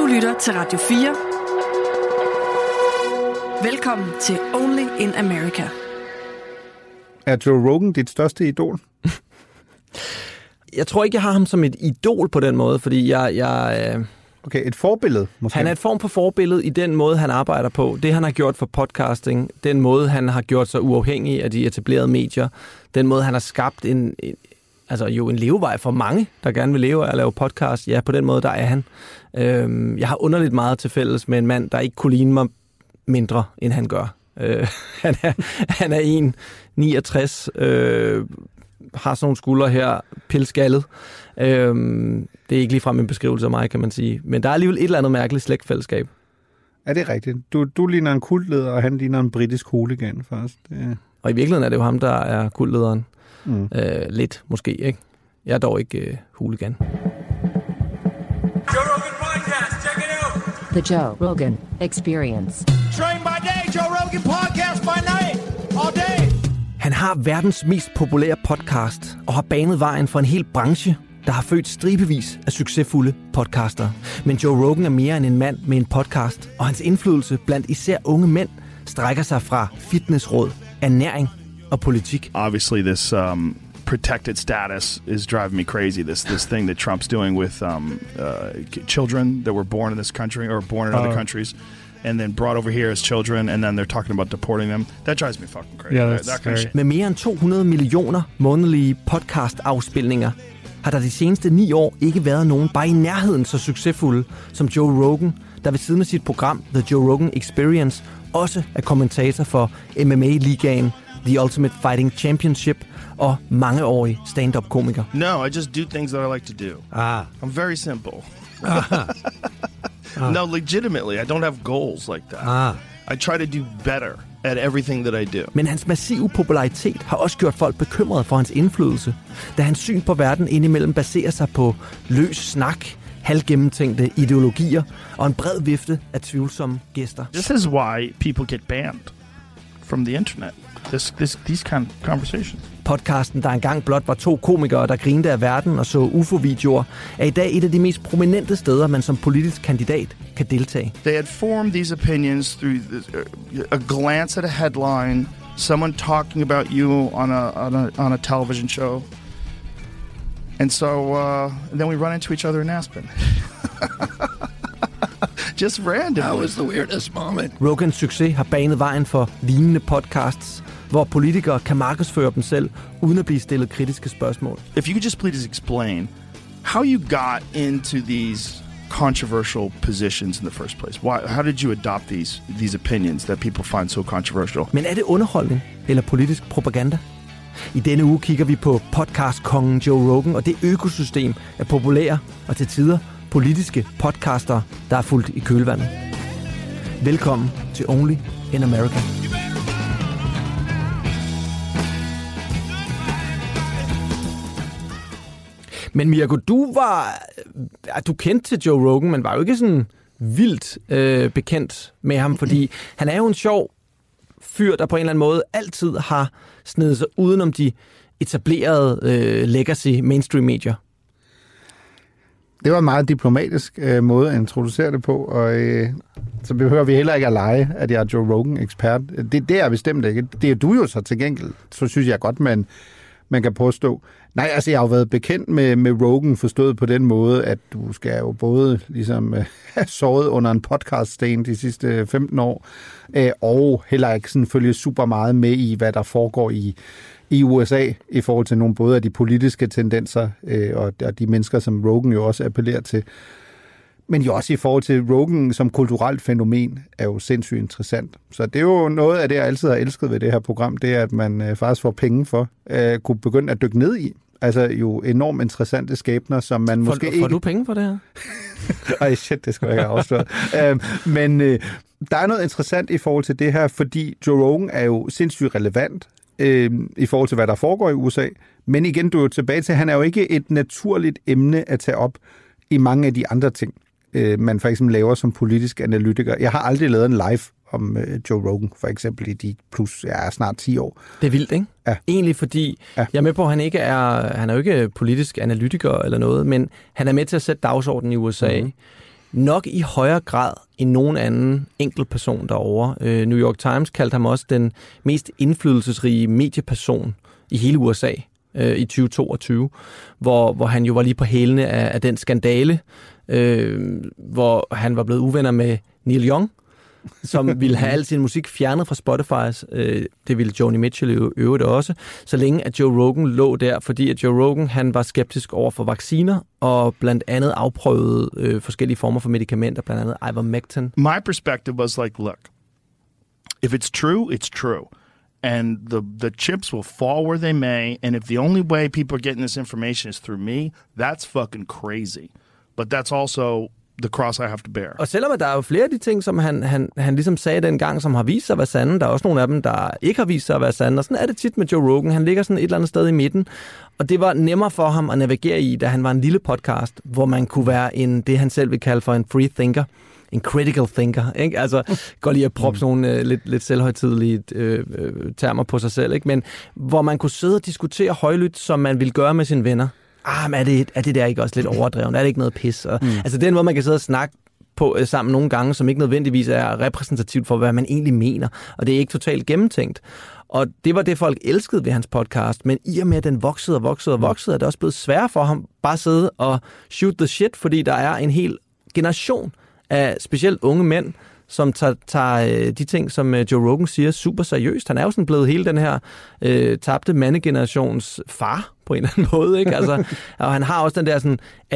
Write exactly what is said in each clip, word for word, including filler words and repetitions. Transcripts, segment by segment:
lytter til Radio fire. Velkommen til Only in America. Er Joe Rogan dit største idol? Jeg tror ikke, jeg har ham som et idol på den måde, fordi jeg... jeg øh... Okay, et forbillede måske? Han er et form for forbillede i den måde, han arbejder på. Det, han har gjort for podcasting, den måde, han har gjort sig uafhængig af de etablerede medier, den måde, han har skabt en, en, altså jo en levevej for mange, der gerne vil leve af at lave podcast. Ja, på den måde, der er han. Øhm, jeg har underligt meget til fælles med en mand, der ikke kunne ligne mig mindre, end han gør. Øh, han er, han er en komma niogtres, øh, har sådan nogle skuldre her, pilskaldet. Øhm, det er ikke ligefrem en beskrivelse af mig, kan man sige. Men der er alligevel et eller andet mærkeligt slægtfællesskab. Er det rigtigt? Du, du ligner en kultleder, og han ligner en britisk hooligan først. Det... Og i virkeligheden er det jo ham, der er kultlederen. Mm. Øh, lidt, måske, ikke? Jeg er dog ikke øh, hooligan. Joe Rogan Podcast, check it out! The Joe Rogan Experience. Train by day, Joe Rogan Podcast by night, all day! Han har verdens mest populære podcast og har banet vejen for en hel branche, der har født stribevis af succesfulde podcaster. Men Joe Rogan er mere end en mand med en podcast, og hans indflydelse blandt især unge mænd strækker sig fra fitnessråd, ernæring og politik. Obviously, this um, protected status is driving me crazy. This this thing that Trump's doing with um, uh, children that were born in this country or born in uh. other countries, and then brought over here as children, and then they're talking about deporting them. That drives me fucking crazy. Yeah, that, that kind of shit. Med mere end to hundrede millioner månedlige podcast-afspilninger har der de seneste ni år ikke været nogen bare i nærheden så succesfulde som Joe Rogan, der ved siden af sit program The Joe Rogan Experience også er kommentator for M M A-ligaen The Ultimate Fighting Championship og mangeårig stand-up-komiker. No, I just do things that I like to do. Ah. I'm very simple. No, legitimately, I don't have goals like that. Ah. I try to do better at everything that I do. Men hans massive popularitet har også gjort folk bekymrede for hans indflydelse, da hans syn på verden indimellem baserer sig på løs snak, halvgennemtænkte ideologier og en bred vifte af tvivlsomme gæster. This is why people get banned from the internet. This, this, these kind of conversations. Podcasten, der engang blot var to komikere, der grinte af verden og så U F O-videoer, er i dag et af de mest prominente steder, man som politisk kandidat kan deltage. They had formed these opinions through a glance at a headline, someone talking about you on a on a on a television show, and so uh, and then we run into each other in Aspen. Just randomly. That was the weirdest moment. Rogans succes har banet vejen for lignende podcasts, hvor politikere kan markedsføre dem selv, uden at blive stillet kritiske spørgsmål. If you could just please explain how you got into these controversial positions in the first place. Why? How did you adopt these these opinions that people find so controversial? Men er det underholdning eller politisk propaganda? I denne uge kigger vi på podcastkongen Joe Rogan og det økosystem af populære og til tider politiske podcaster, der er fulgt i kølvandet. Velkommen til Only in America. Men Mirko, du var, du kendte til Joe Rogan, men var jo ikke sådan vildt øh, bekendt med ham, fordi han er jo en sjov fyr, der på en eller anden måde altid har snedet sig udenom de etablerede øh, legacy mainstream medier. Det var en meget diplomatisk øh, måde at introducere det på, og øh, så behøver vi heller ikke at lege, at jeg er Joe Rogan-ekspert. Det, det er bestemt ikke. Det er du jo så til gengæld, så synes jeg godt, man, man kan påstå. Nej, altså jeg har jo været bekendt med, med Rogan, forstået på den måde, at du skal jo både ligesom øh, have sovet under en podcast-sten de sidste femten år, øh, og heller ikke sådan følge super meget med i, hvad der foregår i i U S A, i forhold til nogle både af de politiske tendenser, øh, og, og de mennesker, som Rogan jo også appellerer til. Men jo også i forhold til Rogan som kulturelt fænomen, er jo sindssygt interessant. Så det er jo noget af det, jeg altid har elsket ved det her program, det er, at man øh, faktisk får penge for at øh, kunne begynde at dykke ned i. Altså jo enormt interessante skæbner, som man for, måske får ikke... Får du penge for det her? Ej, shit, det skal jeg ikke have afsløret. øhm, men øh, der er noget interessant i forhold til det her, fordi Joe Rogan er jo sindssygt relevant i forhold til, hvad der foregår i U S A. Men igen, du er jo tilbage til, at han er jo ikke et naturligt emne at tage op i mange af de andre ting, man for eksempel laver som politisk analytiker. Jeg har aldrig lavet en live om Joe Rogan, for eksempel i de plus, ja, snart ti år. Det er vildt, ikke? Ja. Egentlig fordi, ja. Jeg er med på, at han ikke er, han er jo ikke politisk analytiker eller noget, men han er med til at sætte dagsordenen i U S A. Mm-hmm. nok i højere grad end nogen anden enkelt person derovre. Øh, New York Times kaldte ham også den mest indflydelsesrige medieperson i hele U S A øh, i tyve toogtyve, hvor, hvor han jo var lige på hælene af, af den skandale, øh, hvor han var blevet uvenner med Neil Young, som ville have al sin musik fjernet fra Spotify. Øh, det ville Joni Mitchell i øvrigt også, så længe at Joe Rogan lå der, fordi at Joe Rogan han var skeptisk over for vacciner, og blandt andet afprøvede øh, forskellige former for medicamenter, blandt andet ivermectin. My perspective was like, look, if it's true, it's true. And the, the chips will fall where they may, and if the only way people are getting this information is through me, that's fucking crazy. But that's also the cross I have to bear. Og selvom der er jo flere af de ting, som han, han, han ligesom sagde dengang, som har vist sig at være sande, der er også nogle af dem, der ikke har vist sig at være sande, og sådan er det tit med Joe Rogan. Han ligger sådan et eller andet sted i midten, og det var nemmere for ham at navigere i, da han var en lille podcast, hvor man kunne være en, det han selv vil kalde for en free thinker, en critical thinker, ikke? Altså, går lige at proppe sådan nogle øh, lidt, lidt selvhøjtidelige øh, øh, termer på sig selv, ikke? Men hvor man kunne sidde og diskutere højlydt, som man ville gøre med sine venner. Ah, men er det, er det der ikke også lidt overdrevet? Er det ikke noget pis? Og, mm. Altså, den måde, man kan sidde og snakke på øh, sammen nogle gange, som ikke nødvendigvis er repræsentativt for, hvad man egentlig mener. Og det er ikke totalt gennemtænkt. Og det var det, folk elskede ved hans podcast. Men i og med, at den voksede og voksede og voksede, er det også blevet sværere for ham bare at sidde og shoot the shit, fordi der er en hel generation af specielt unge mænd, som tager, tager de ting, som Joe Rogan siger, super seriøst. Han er jo sådan blevet hele den her øh, tabte mandegenerations far, på en eller anden måde, ikke? Altså, og han har også den der sådan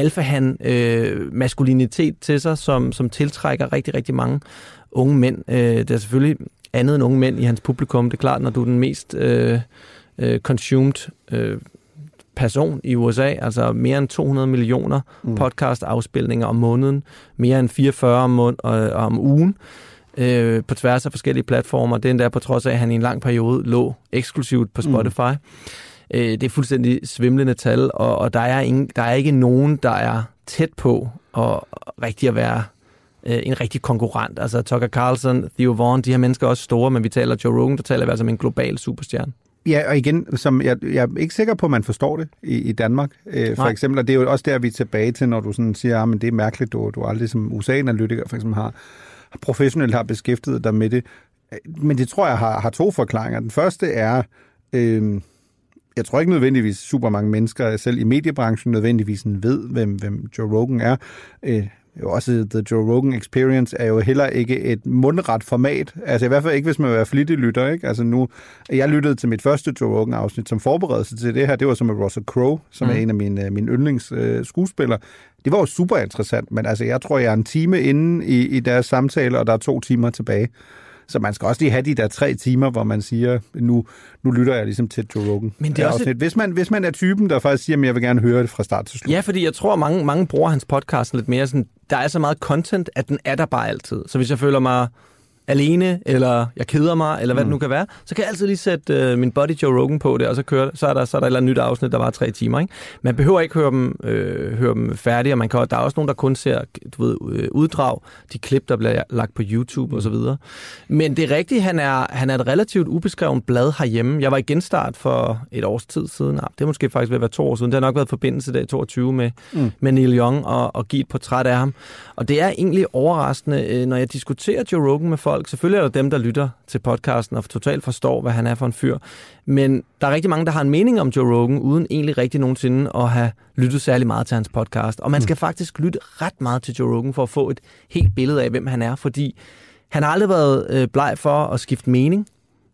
alfa-han-maskulinitet øh, til sig, som, som tiltrækker rigtig, rigtig mange unge mænd. Øh, det er selvfølgelig andet end unge mænd i hans publikum. Det er klart, når du er den mest øh, øh, consumed øh, person i U S A, altså mere end to hundrede millioner mm. podcast-afspilninger om måneden, mere end fireogfyrre om, måned, øh, om ugen, øh, på tværs af forskellige platformer. Det er endda på trods af, at han i en lang periode lå eksklusivt på Spotify. Mm. Øh, det er fuldstændig svimlende tal, og, og der, er ingen, der er ikke nogen, der er tæt på at rigtig at være øh, en rigtig konkurrent. Altså Tucker Carlson, Theo Vaughn, de her mennesker er også store, men vi taler Joe Rogan, der taler vi altså om en global superstjerne. Ja, og igen, som jeg, jeg er ikke sikker på, at man forstår det i, i Danmark, øh, for Nej. eksempel. Og det er jo også der, vi er tilbage til, når du sådan siger, at ah, det er mærkeligt, du, du aldrig som U S A-analytiker for eksempel har professionelt har beskæftiget dig med det. Men det tror jeg har, har to forklaringer. Den første er, øh, jeg tror ikke nødvendigvis super mange mennesker, selv i mediebranchen, nødvendigvis ved, hvem, hvem Joe Rogan er. Øh, Jo, også The Joe Rogan Experience er jo heller ikke et mundret format. Altså i hvert fald ikke, hvis man vil være flittig lytter, ikke? Altså nu, jeg lyttede til mit første Joe Rogan-afsnit som forberedelse til det her. Det var som med Russell Crowe, som mm. er en af mine, mine yndlingsskuespillere. Det var jo super interessant, men altså jeg tror, jeg er en time inde i, i deres samtale, og der er to timer tilbage. Så man skal også lige have de der tre timer, hvor man siger, nu, nu lytter jeg ligesom til Joe Rogan. Men det er også et... hvis, man, hvis man er typen, der faktisk siger, at jeg vil gerne høre det fra start til slut. Ja, fordi jeg tror, at mange, mange bruger hans podcast lidt mere sådan, der er så meget content, at den er der bare altid. Så hvis jeg føler mig alene, eller jeg keder mig, eller hvad mm. det nu kan være, så kan jeg altid lige sætte øh, min buddy Joe Rogan på det, og så, kører, så, er der, så er der et eller andet nyt afsnit, der var tre timer. Ikke? Man behøver ikke høre dem, øh, høre dem færdige, og man kan, der er også nogen, der kun ser du ved, uddrag, de klip, der bliver lagt på YouTube mm. og så videre. Men det er rigtigt, han er, han er et relativt ubeskrevet blad herhjemme. Jeg var i genstart for et års tid siden. Det er måske faktisk ved at være to år siden. Det har nok været forbindelse dag toogtyve med, mm. med Neil Young og, og give et portræt af ham. Og det er egentlig overraskende, når jeg diskuterer Joe Rogan med folk. Selvfølgelig er der dem, der lytter til podcasten og totalt forstår, hvad han er for en fyr. Men der er rigtig mange, der har en mening om Joe Rogan, uden egentlig rigtig nogensinde at have lyttet særlig meget til hans podcast. Og man skal mm. faktisk lytte ret meget til Joe Rogan for at få et helt billede af, hvem han er. Fordi han har aldrig været øh, bleg for at skifte mening.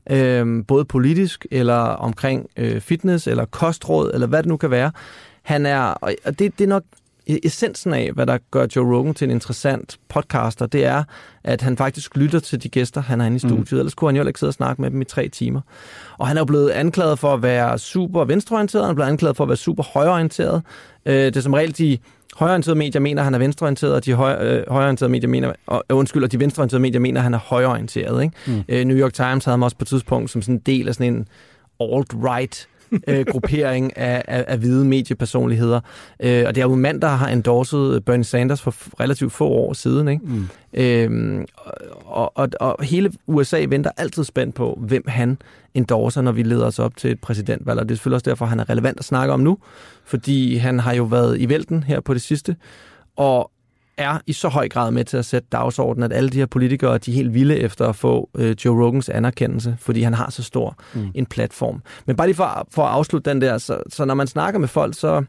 Øh, både politisk, eller omkring øh, fitness, eller kostråd, eller hvad det nu kan være. Han er, og det, det er nok essensen af, hvad der gør Joe Rogan til en interessant podcaster, det er, at han faktisk lytter til de gæster, han har inde i studiet. Mm. Ellers kunne han jo ikke sidde og snakke med dem i tre timer. Og han er jo blevet anklaget for at være super venstreorienteret, han er blevet anklaget for at være super højreorienteret. Det er som regel de højreorienterede medier mener, han er venstreorienteret, og de høj, øh, højreorienterede medier mener, og, øh, undskyld, og de venstreorienterede medier mener, han er højreorienteret. Ikke? Mm. Øh, New York Times havde ham også på et tidspunkt som sådan en del af sådan en alt-right øh, gruppering af, af, af hvide mediepersonligheder. Øh, og det er jo en mand, der har endorset Bernie Sanders for relativt få år siden. Ikke? Mm. Øh, og, og, og hele U S A venter altid spændt på, hvem han endorser, når vi leder os op til et præsidentvalg. Og det er selvfølgelig også derfor, han er relevant at snakke om nu, fordi han har jo været i vælten her på det sidste. Og er i så høj grad med til at sætte dagsordenen, at alle de her politikere, de er helt vilde efter at få øh, Joe Rogans anerkendelse, fordi han har så stor mm. en platform. Men bare lige for, for at afslutte den der, så, så når man snakker med folk, så,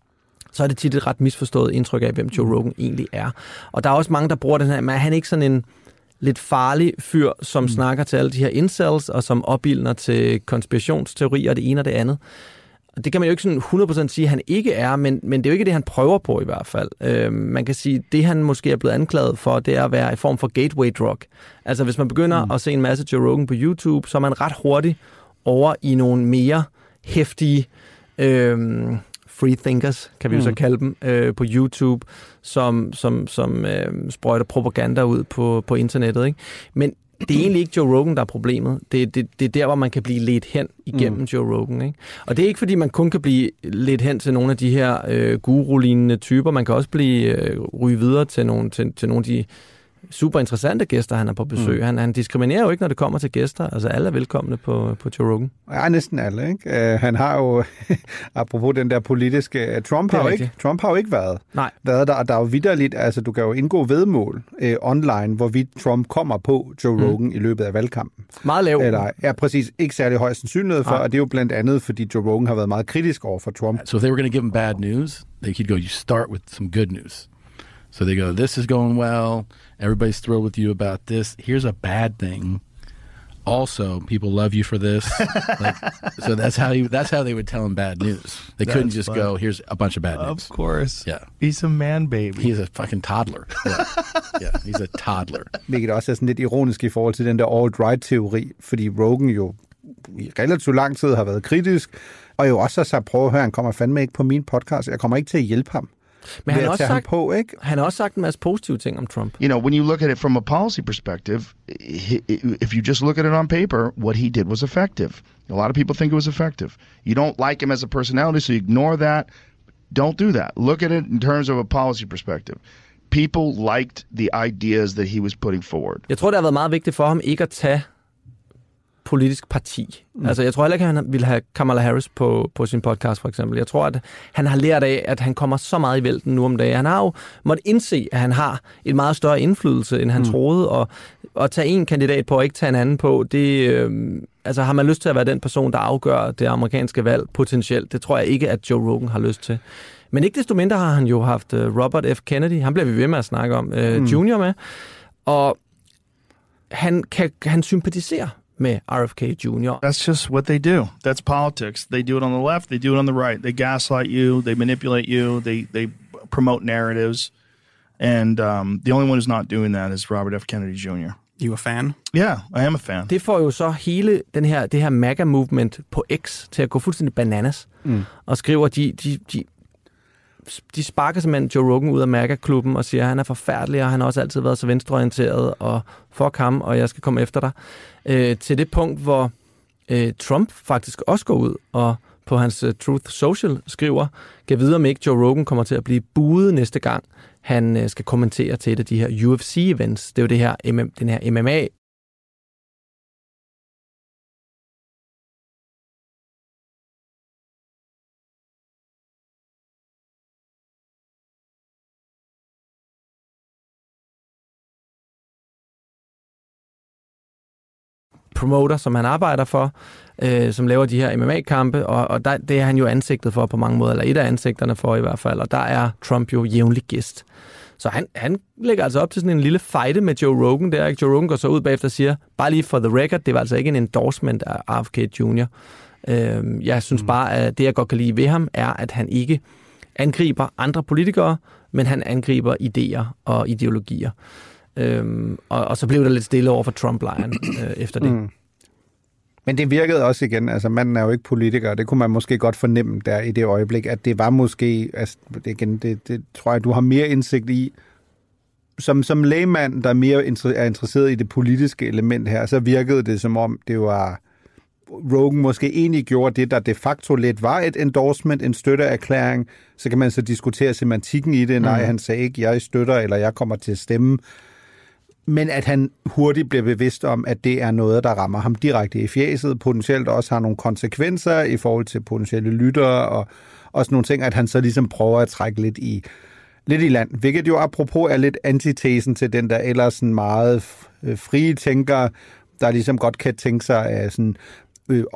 så er det tit et ret misforstået indtryk af, hvem Joe Rogan egentlig er. Og der er også mange, der bruger den her, men er han ikke sådan en lidt farlig fyr, som mm. snakker til alle de her incels, og som opildner til konspirationsteorier og det ene og det andet. Det kan man jo ikke sådan hundrede procent sige, at han ikke er, men, men det er jo ikke det, han prøver på i hvert fald. Øh, man kan sige, at det, han måske er blevet anklaget for, det er at være en form for gateway drug. Altså, hvis man begynder mm. at se en masse Joe Rogan på YouTube, så er man ret hurtigt over i nogle mere heftige øh, free thinkers, kan vi jo mm. så kalde dem, øh, på YouTube, som, som, som øh, sprøjter propaganda ud på, på internettet. Ikke? Men det er egentlig ikke Joe Rogan, der er problemet. Det, det, det er der, hvor man kan blive ledt hen igennem mm. Joe Rogan. Ikke? Og det er ikke, fordi man kun kan blive ledt hen til nogle af de her øh, guru-lignende typer. Man kan også blive øh, ryge videre til nogle, til, til nogle af de super interessante gæster, han er på besøg. Mm. Han, han diskriminerer jo ikke, når det kommer til gæster. Altså, alle er velkomne på, på Joe Rogan. Ja, næsten alle, ikke? Uh, han har jo, apropos den der politiske... Trump har, jo ikke, Trump har jo ikke været, Nej. været der. Der er jo vitterligt, altså du kan jo indgå vedmål uh, online, hvorvidt Trump kommer på Joe Rogan mm. i løbet af valgkampen. Meget lav. Eller, ja, præcis. Ikke særlig høj sandsynlighed for, Nej. Og det er jo blandt andet, fordi Joe Rogan har været meget kritisk over for Trump. So if they were going to give him bad news, they could go, you start with some good news. So they go, this is going well. Everybody's thrilled with you about this. Here's a bad thing. Also, people love you for this. Like, so that's how he, that's how they would tell him bad news. They couldn't just fun. go, here's a bunch of bad news. Of course. Yeah. He's a man baby. He's a fucking toddler. Yeah. yeah, he's a toddler. Hvilket også er sådan lidt ironisk i forhold til den der alt-right-teori, fordi Rogan jo i relativt lang tid har været kritisk, og jo også har sagt, prøv at høre, han kommer fandme ikke på min podcast. Jeg kommer ikke til at hjælpe ham. Men han har, også sagt, på, ikke? han har også sagt en masse positive ting om Trump. You know, when you look at it from a policy perspective, if you just look at it on paper, what he did was effective. A lot of people think it was effective. You don't like him as a personality, so you ignore that. Don't do that. Look at it in terms of a policy perspective. People liked the ideas that he was putting forward. Jeg tror, det har været meget vigtigt for ham ikke at tage politisk parti. Mm. Altså, jeg tror heller ikke, at han ville have Kamala Harris på, på sin podcast, for eksempel. Jeg tror, at han har lært af, at han kommer så meget i vælten nu om dagen. Han har jo måttet indse, at han har en meget større indflydelse, end han mm. troede, og at tage en kandidat på og ikke tage en anden på, det, øh, altså har man lyst til at være den person, der afgør det amerikanske valg potentielt. Det tror jeg ikke, at Joe Rogan har lyst til. Men ikke desto mindre har han jo haft uh, Robert F. Kennedy, han bliver vi ved med at snakke om, uh, mm. junior med, og han kan han sympatisere med R F K junior That's just what they do. That's politics. They do it on the left, they do it on the right. They gaslight you, they manipulate you, they they promote narratives. And um, the only one who's not doing that is Robert F. Kennedy junior You a fan? Yeah, I am a fan. Det får jo så hele den her, det her MAGA-movement på X til at gå fuldstændig bananas. Mm. Og skriver, de, de, de, de sparker simpelthen Joe Rogan ud af MAGA-klubben og siger, at han er forfærdelig, og han har også altid været så venstreorienteret, og fuck ham, og jeg skal komme efter dig. Øh, til det punkt, hvor øh, Trump faktisk også går ud og på hans uh, Truth Social skriver, kan videre om ikke Joe Rogan kommer til at blive buet næste gang, han uh, skal kommentere til et af de her U F C-events. Det er jo det her, M M, den her M M A. promoter, som han arbejder for, øh, som laver de her M M A-kampe, og, og der, det er han jo ansigtet for på mange måder, eller et af ansigterne for i hvert fald, og der er Trump jo jævnlig gæst. Så han, han lægger altså op til sådan en lille fejde med Joe Rogan der, ikke? Joe Rogan går så ud bagefter og siger, bare lige for the record, det var altså ikke en endorsement af R F K junior Øh, jeg synes mm. bare, at det jeg godt kan lide ved ham, er, at han ikke angriber andre politikere, men han angriber idéer og ideologier. Øhm, og, og så blev der lidt stille over for Trump-lejren øh, efter det. Mm. Men det virkede også igen, altså manden er jo ikke politiker, det kunne man måske godt fornemme der i det øjeblik, at det var måske, altså det, igen, det, det tror jeg, du har mere indsigt i, som, som lægmand, der mere er interesseret i det politiske element her, så virkede det som om, det var Rogan måske egentlig gjorde det, der de facto lidt var et endorsement, en støtteerklæring, så kan man så diskutere semantikken i det, nej, mm. han sagde ikke, jeg støtter, eller jeg kommer til at stemme, men at han hurtigt bliver bevidst om, at det er noget, der rammer ham direkte i fjæset, potentielt også har nogle konsekvenser i forhold til potentielle lyttere, og også nogle ting, at han så ligesom prøver at trække lidt i lidt i land, hvilket jo apropos er lidt antitesen til den der ellers sådan meget frie tænker, der ligesom godt kan tænke sig af sådan øh,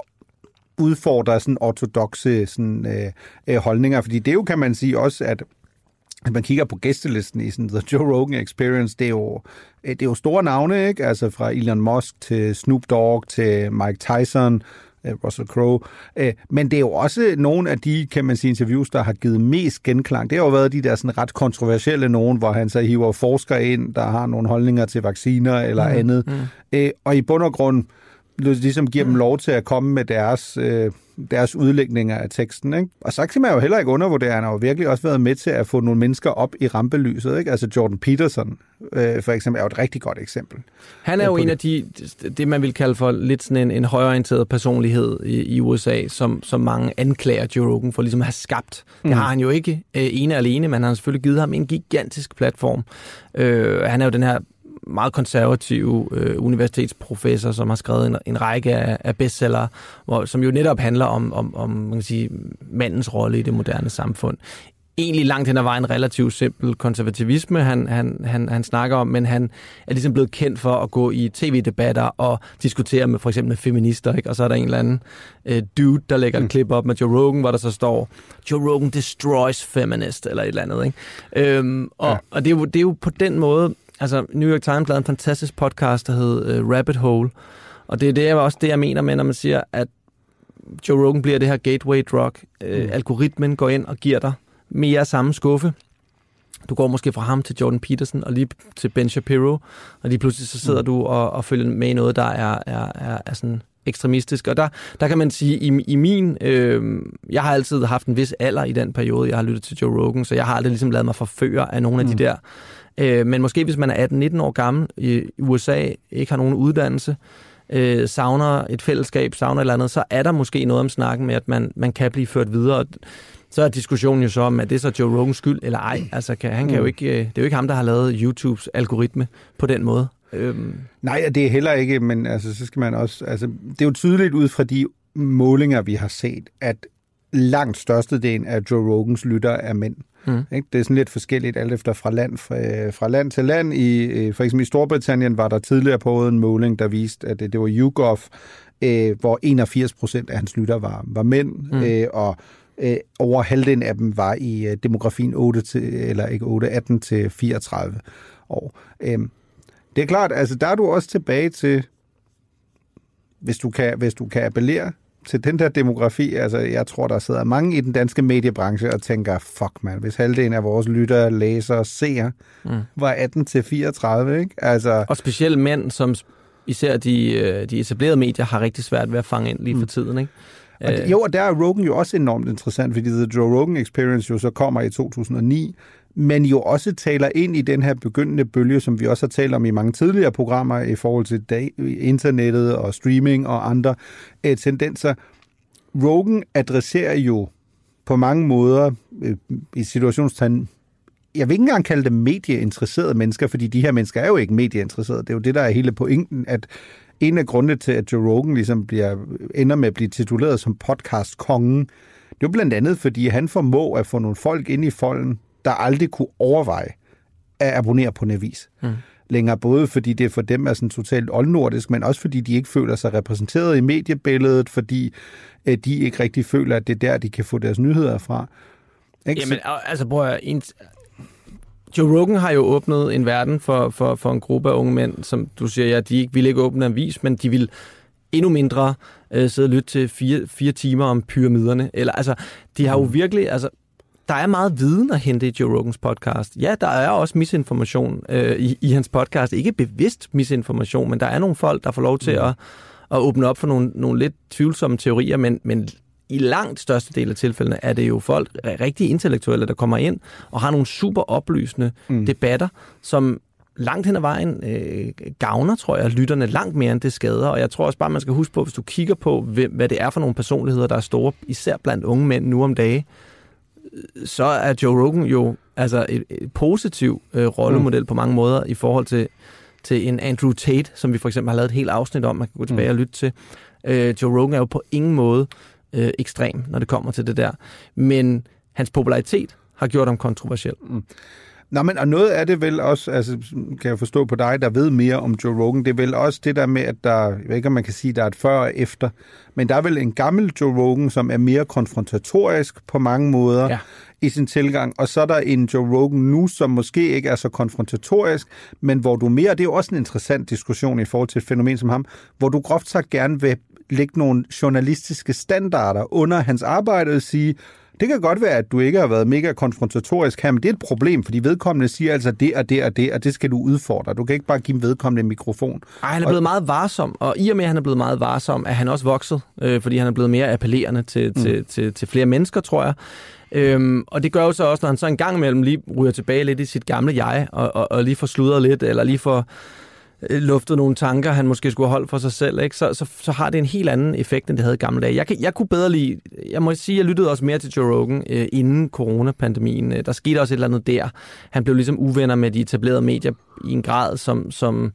udfordre sådan ortodokse sådan, øh, øh, holdninger, fordi det jo kan man sige også, at hvis man kigger på gæstelisten i sådan The Joe Rogan Experience, det er jo, det er jo store navne, ikke? Altså fra Elon Musk til Snoop Dogg til Mike Tyson, Russell Crowe. Men det er jo også nogle af de, kan man sige, interviews, der har givet mest genklang. Det har jo været de der sådan ret kontroversielle nogen, hvor han så hiver forskere ind, der har nogle holdninger til vacciner eller mm, andet. Mm. Og i bund og grund ligesom giver dem lov til at komme med deres, øh, deres udlægninger af teksten. Ikke? Og så kan man jo heller ikke undervurdere, han har jo virkelig også været med til at få nogle mennesker op i rampelyset. Ikke? Altså Jordan Peterson, øh, for eksempel, er jo et rigtig godt eksempel. Han er jo en af de, det man vil kalde for lidt sådan en, en højorienteret personlighed i, i U S A, som, som mange anklager Joe Rogan for ligesom at have skabt. Mm. Det har han jo ikke øh, ene alene, men han har selvfølgelig givet ham en gigantisk platform. Øh, han er jo den her meget konservativ øh, universitetsprofessor, som har skrevet en, en række af, af bestseller, hvor, som jo netop handler om, om, om man kan sige, mandens rolle i det moderne samfund. Egentlig langt hen ad vejen relativt simpel konservativisme, han, han, han, han snakker om, men han er ligesom blevet kendt for at gå i tv-debatter og diskutere med for eksempel med feminister, ikke? Og så er der en eller anden øh, dude, der lægger et mm. klip op med Joe Rogan, hvor der så står, Joe Rogan destroys feminist, eller et eller andet. Ikke? Øhm, og, ja. og det, er jo, det er jo på den måde. Altså, New York Times lavede en fantastisk podcast, der hed uh, Rabbit Hole. Og det er det, også det, jeg mener med, når man siger, at Joe Rogan bliver det her gateway drug. Uh, mm. Algoritmen går ind og giver dig mere samme skuffe. Du går måske fra ham til Jordan Peterson og lige til Ben Shapiro, og lige pludselig så sidder mm. du og, og følger med i noget, der er, er, er, er sådan ekstremistisk. Og der, der kan man sige, i, i min... Øh, jeg har altid haft en vis alder i den periode, jeg har lyttet til Joe Rogan, så jeg har aldrig ligesom ladet mig forføre af nogle af mm. de der... Øh, men måske hvis man er atten nitten år gammel i U S A, ikke har nogen uddannelse, øh, savner et fællesskab, savner et eller andet, så er der måske noget om snakken med, at man, man kan blive ført videre. Så er diskussionen jo så om, at det er så Joe Rogans skyld eller ej. Altså, kan, han kan mm. jo ikke, det er jo ikke ham, der har lavet YouTubes algoritme på den måde. Øhm. Nej, det er heller ikke, men altså, så skal man også... Altså, det er jo tydeligt ud fra de målinger, vi har set, at langt størstedelen af Joe Rogans lyttere er mænd. Mm. Ikke? Det er sådan lidt forskelligt alt efter fra land, fra, fra land til land. I, for eksempel i Storbritannien var der tidligere på en måling, der viste, at det, det var YouGov, øh, hvor enogfirs procent af hans lyttere var, var mænd, mm. øh, og øh, over halvdelen af dem var i øh, demografien otte til, eller ikke otte, atten til fireogtredive år. Øh, det er klart, altså der er du også tilbage til, hvis du kan, hvis du kan appellere til den der demografi, altså jeg tror, der sidder mange i den danske mediebranche og tænker, fuck man, hvis halvdelen af vores lyttere, læsere, seere mm. var atten til fireogtredive, ikke? Altså... Og specielt mænd, som især de, de etablerede medier har rigtig svært ved at fange ind lige for mm. tiden, ikke? Og det, jo, og der er Rogan jo også enormt interessant, fordi The Joe Rogan Experience jo så kommer i to tusind og ni, men jo også taler ind i den her begyndende bølge, som vi også har talt om i mange tidligere programmer i forhold til dag, internettet og streaming og andre øh, tendenser. Rogan adresserer jo på mange måder øh, i situationstegn, jeg vil ikke engang kalde dem medieinteresserede mennesker, fordi de her mennesker er jo ikke medieinteresserede. Det er jo det, der er hele pointen, at en af grundene til, at Joe Rogan ligesom bliver, ender med at blive tituleret som podcast-kongen, det er jo blandt andet, fordi han formår at få nogle folk ind i folden, der aldrig kunne overveje at abonnere på en avis mm. længere. Både fordi det for dem er sådan totalt oldnordisk, men også fordi de ikke føler sig repræsenteret i mediebilledet, fordi øh, de ikke rigtig føler, at det er der, de kan få deres nyheder fra. Ikke? Jamen, altså prøv at... Joe Rogan har jo åbnet en verden for, for, for en gruppe af unge mænd, som du siger, ja, de ikke ville ikke åbne en avis, men de vil endnu mindre øh, sidde og lytte til fire, fire timer om pyramiderne. Eller, altså, de har jo virkelig... Altså, der er meget viden at hente i Joe Rogans podcast. Ja, der er også misinformation øh, i, i hans podcast. Ikke bevidst misinformation, men der er nogle folk, der får lov til mm. at, at åbne op for nogle, nogle lidt tvivlsomme teorier, men, men i langt største del af tilfældene er det jo folk, rigtig intellektuelle, der kommer ind og har nogle super oplysende mm. debatter, som langt hen ad vejen øh, gavner, tror jeg, lytterne langt mere end det skader. Og jeg tror også bare, man skal huske på, hvis du kigger på, hvem, hvad det er for nogle personligheder, der er store, især blandt unge mænd nu om dage, så er Joe Rogan jo altså et, et positiv øh, rollemodel mm. på mange måder i forhold til, til en Andrew Tate, som vi for eksempel har lavet et helt afsnit om, man kan gå tilbage mm. og lytte til. Øh, Joe Rogan er jo på ingen måde øh, ekstrem, når det kommer til det der. Men hans popularitet har gjort ham kontroversiel. Mm. Nå, men og noget af det vel også, altså kan jeg forstå på dig, der ved mere om Joe Rogan, det er vel også det der med, at der, jeg ved ikke om man kan sige, der er et før og efter, men der er vel en gammel Joe Rogan, som er mere konfrontatorisk på mange måder ja. i sin tilgang, og så er der en Joe Rogan nu, som måske ikke er så konfrontatorisk, men hvor du mere, det er jo også en interessant diskussion i forhold til et fænomen som ham, hvor du groft sagt gerne vil lægge nogle journalistiske standarder under hans arbejde og sige, det kan godt være, at du ikke har været mega konfrontatorisk her, men det er et problem, fordi vedkommende siger altså det og det og det, og det skal du udfordre. Du kan ikke bare give vedkommende en mikrofon. Ej, han er blevet meget varsom, og i og med, at han er blevet meget varsom, er han også vokset, øh, fordi han er blevet mere appellerende til, mm. til, til, til flere mennesker, tror jeg. Øhm, og det gør jo så også, når han så en gang imellem lige ryger tilbage lidt i sit gamle jeg, og, og, og lige får sludret lidt, eller lige får luftet nogle tanker, han måske skulle have holdt for sig selv, ikke? Så, så, så har det en helt anden effekt, end det havde i gamle dage. Jeg, jeg kunne bedre lide, jeg må sige, jeg lyttede også mere til Joe Rogan øh, inden coronapandemien. Der skete også et eller andet der. Han blev ligesom uvenner med de etablerede medier i en grad, som, som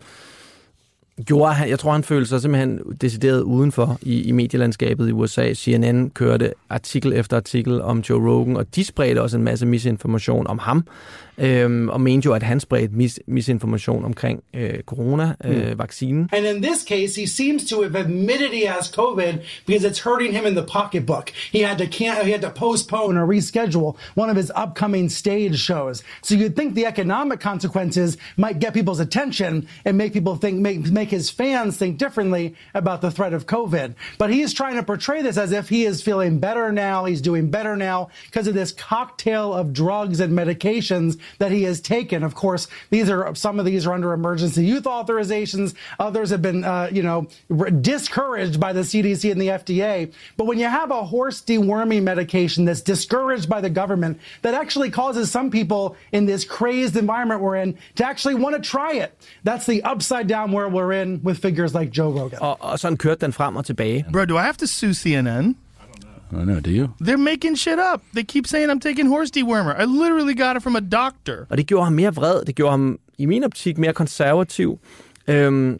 gjorde, han, jeg tror, han følte sig simpelthen decideret udenfor i, i medielandskabet i U S A. C N N kørte artikel efter artikel om Joe Rogan, og de spredte også en masse misinformation om ham, øhm, og mente jo, at han spredte mis, misinformation omkring øh, corona-vaccinen. Øh, And in this case, he seems to have admitted he has COVID because it's hurting him in the pocketbook. He had to can't, he had to postpone or reschedule one of his upcoming stage shows. So you'd think the economic consequences might get people's attention and make people think, make, make his fans think differently about the threat of COVID. But he's trying to portray this as if he is feeling better now, he's doing better now because of this cocktail of drugs and medications that he has taken. Of course, these are some of these are under emergency youth authorizations. Others have been, uh, you know, discouraged by the C D C and the F D A. But when you have a horse deworming medication that's discouraged by the government, that actually causes some people in this crazed environment we're in to actually want to try it. That's the upside down where we're in with figures like Joe Rogan. Og, og sådan kørte den frem og tilbage. Bro, do I have to sue C N N? I don't know, do you? They're making shit up. They keep saying I'm taking horse dewormer. I literally got it from a doctor. Og det gjorde ham mere vred. Det gjorde ham, i min optik, mere konservativ. Øhm,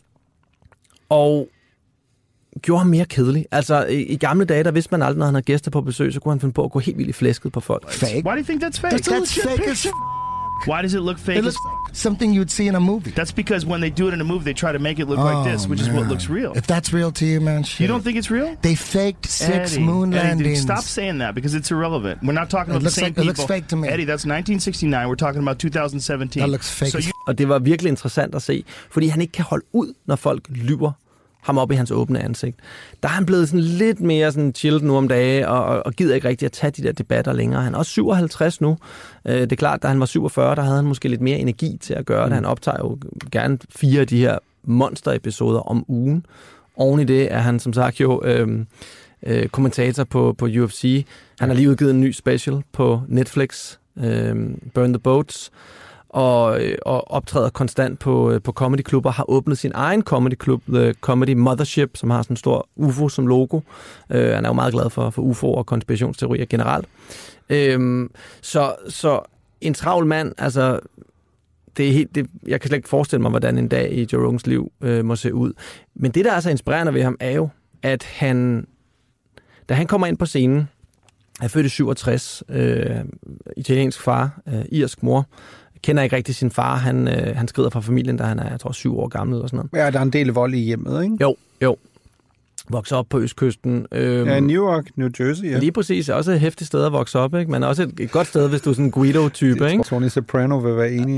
og gjorde ham mere kedelig. Altså, i, i gamle dage, der vidste man aldrig, når han havde gæster på besøg, så kunne han finde på at gå helt vildt i flæsket på folk. Fake? Why do you think that's fake? That's, that's fake as Why does it look fake? It looks like something you'd see in a movie. That's because when they do it in a movie, they try to make it look oh, like this, which man. is what looks real. If that's real to you, man, shit. You don't think it's real? They faked six Eddie, moon Eddie, landings. dude, stop saying that because it's irrelevant. We're not talking It about looks the same like- people. it looks fake to me. Eddie, that's nineteen sixty-nine. We're talking about two thousand seventeen. That looks fake So as you, Og det var virkelig interessant at se, fordi han ikke kan holde ud, når folk lyver ham op i hans åbne ansigt. Der er han blevet sådan lidt mere sådan chillet nu om dage, og, og, og gider ikke rigtig at tage de der debatter længere. Han er også syvoghalvtreds nu. Øh, det er klart, da han var syvogfyrre, der havde han måske lidt mere energi til at gøre det. Han optager jo gerne fire af de her monster-episoder om ugen. Oven i det er han som sagt jo øh, øh, kommentator på, på U F C. Han har lige udgivet en ny special på Netflix, øh, Burn the Boats, og, og optræder konstant på, på comedyklubber, har åbnet sin egen comedyklub, The Comedy Mothership, som har sådan en stor U F O som logo. Uh, han er jo meget glad for, for U F O og konspirationsteorier generelt. Uh, så, så en travl mand, altså, det er helt, det, jeg kan slet ikke forestille mig, hvordan en dag i Joe Rogans liv uh, må se ud. Men det, der er så inspirerende ved ham, er jo, at han, da han kommer ind på scenen, er født i syvogtres, øh, italiensk far, øh, irsk mor, kender ikke rigtig sin far. Han, øh, han skrider fra familien, da han er, jeg tror, syv år gammel eller sådan noget. Ja, der er en del vold i hjemmet, ikke? Jo, jo. Vokser op på Østkysten. Øhm, ja, New York, New Jersey, ja. Lige præcis. Også et hæftigt sted at vokse op, ikke? Men også et, et godt sted, hvis du er sådan en Guido-type, ikke? Tony Soprano vil være enig i.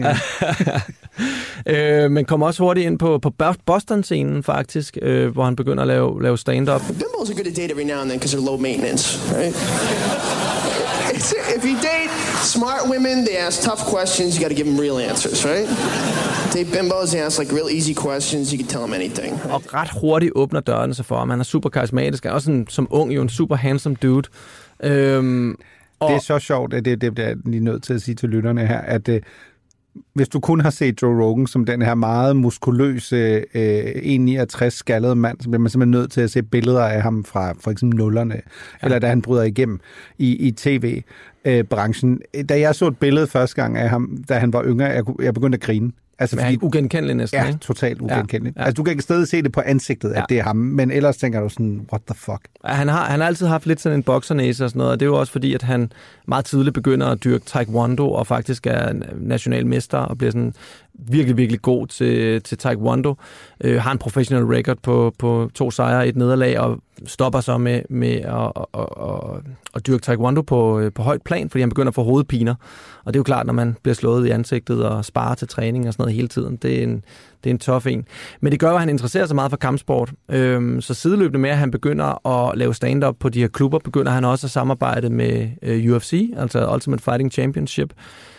øh, men kommer også hurtigt ind på, på Boston-scenen, faktisk, øh, hvor han begynder at lave, lave stand-up. Bimbos are good to date every now and then because they're low maintenance, right? If you date smart women, they ask tough questions, you got to give them real answers, right? Date bimbos, they ask like real easy questions, you can tell them anything. Right? Og ret hurtigt åbner dørene sig for ham. Han er super karismatisk. Han er også en, som ung jo en super handsome dude. Øhm, og det er så sjovt, at det, det, det er lige nødt til at sige til lytterne her, at øh, hvis du kun har set Joe Rogan som den her meget muskuløse øh, en komma niogtres skaldede mand, så bliver man simpelthen nødt til at se billeder af ham fra for eksempel nullerne, ja. Eller da han bryder igennem i, i tv. øh, branchen. Da jeg så et billede første gang af ham, da han var yngre, jeg, jeg begyndte at grine. Altså, fordi, ugenkendelig næsten, ja, ikke? totalt ugenkendelig. Ja, ja. Altså, du kan ikke stadig se det på ansigtet, at ja. det er ham, men ellers tænker du sådan, what the fuck? Ja, han, har, han har altid haft lidt sådan en boksernæse og sådan noget, og det er jo også fordi, at han meget tidligt begynder at dyrke taekwondo, og faktisk er national mester, og bliver sådan virkelig, virkelig god til, til taekwondo. Øh, har en professional record på, på to sejre og et nederlag, og stopper så med, med at, at, at, at dyrke taekwondo på, på højt plan, fordi han begynder at få hovedpiner. Og det er jo klart, når man bliver slået i ansigtet og sparer til træning og sådan noget hele tiden. Det er en, det er en tough en. Men det gør jo, at han interesserer sig meget for kampsport. Øhm, så sideløbende med, at han begynder at lave stand-up på de her klubber, begynder han også at samarbejde med øh, U F C, altså Ultimate Fighting Championship,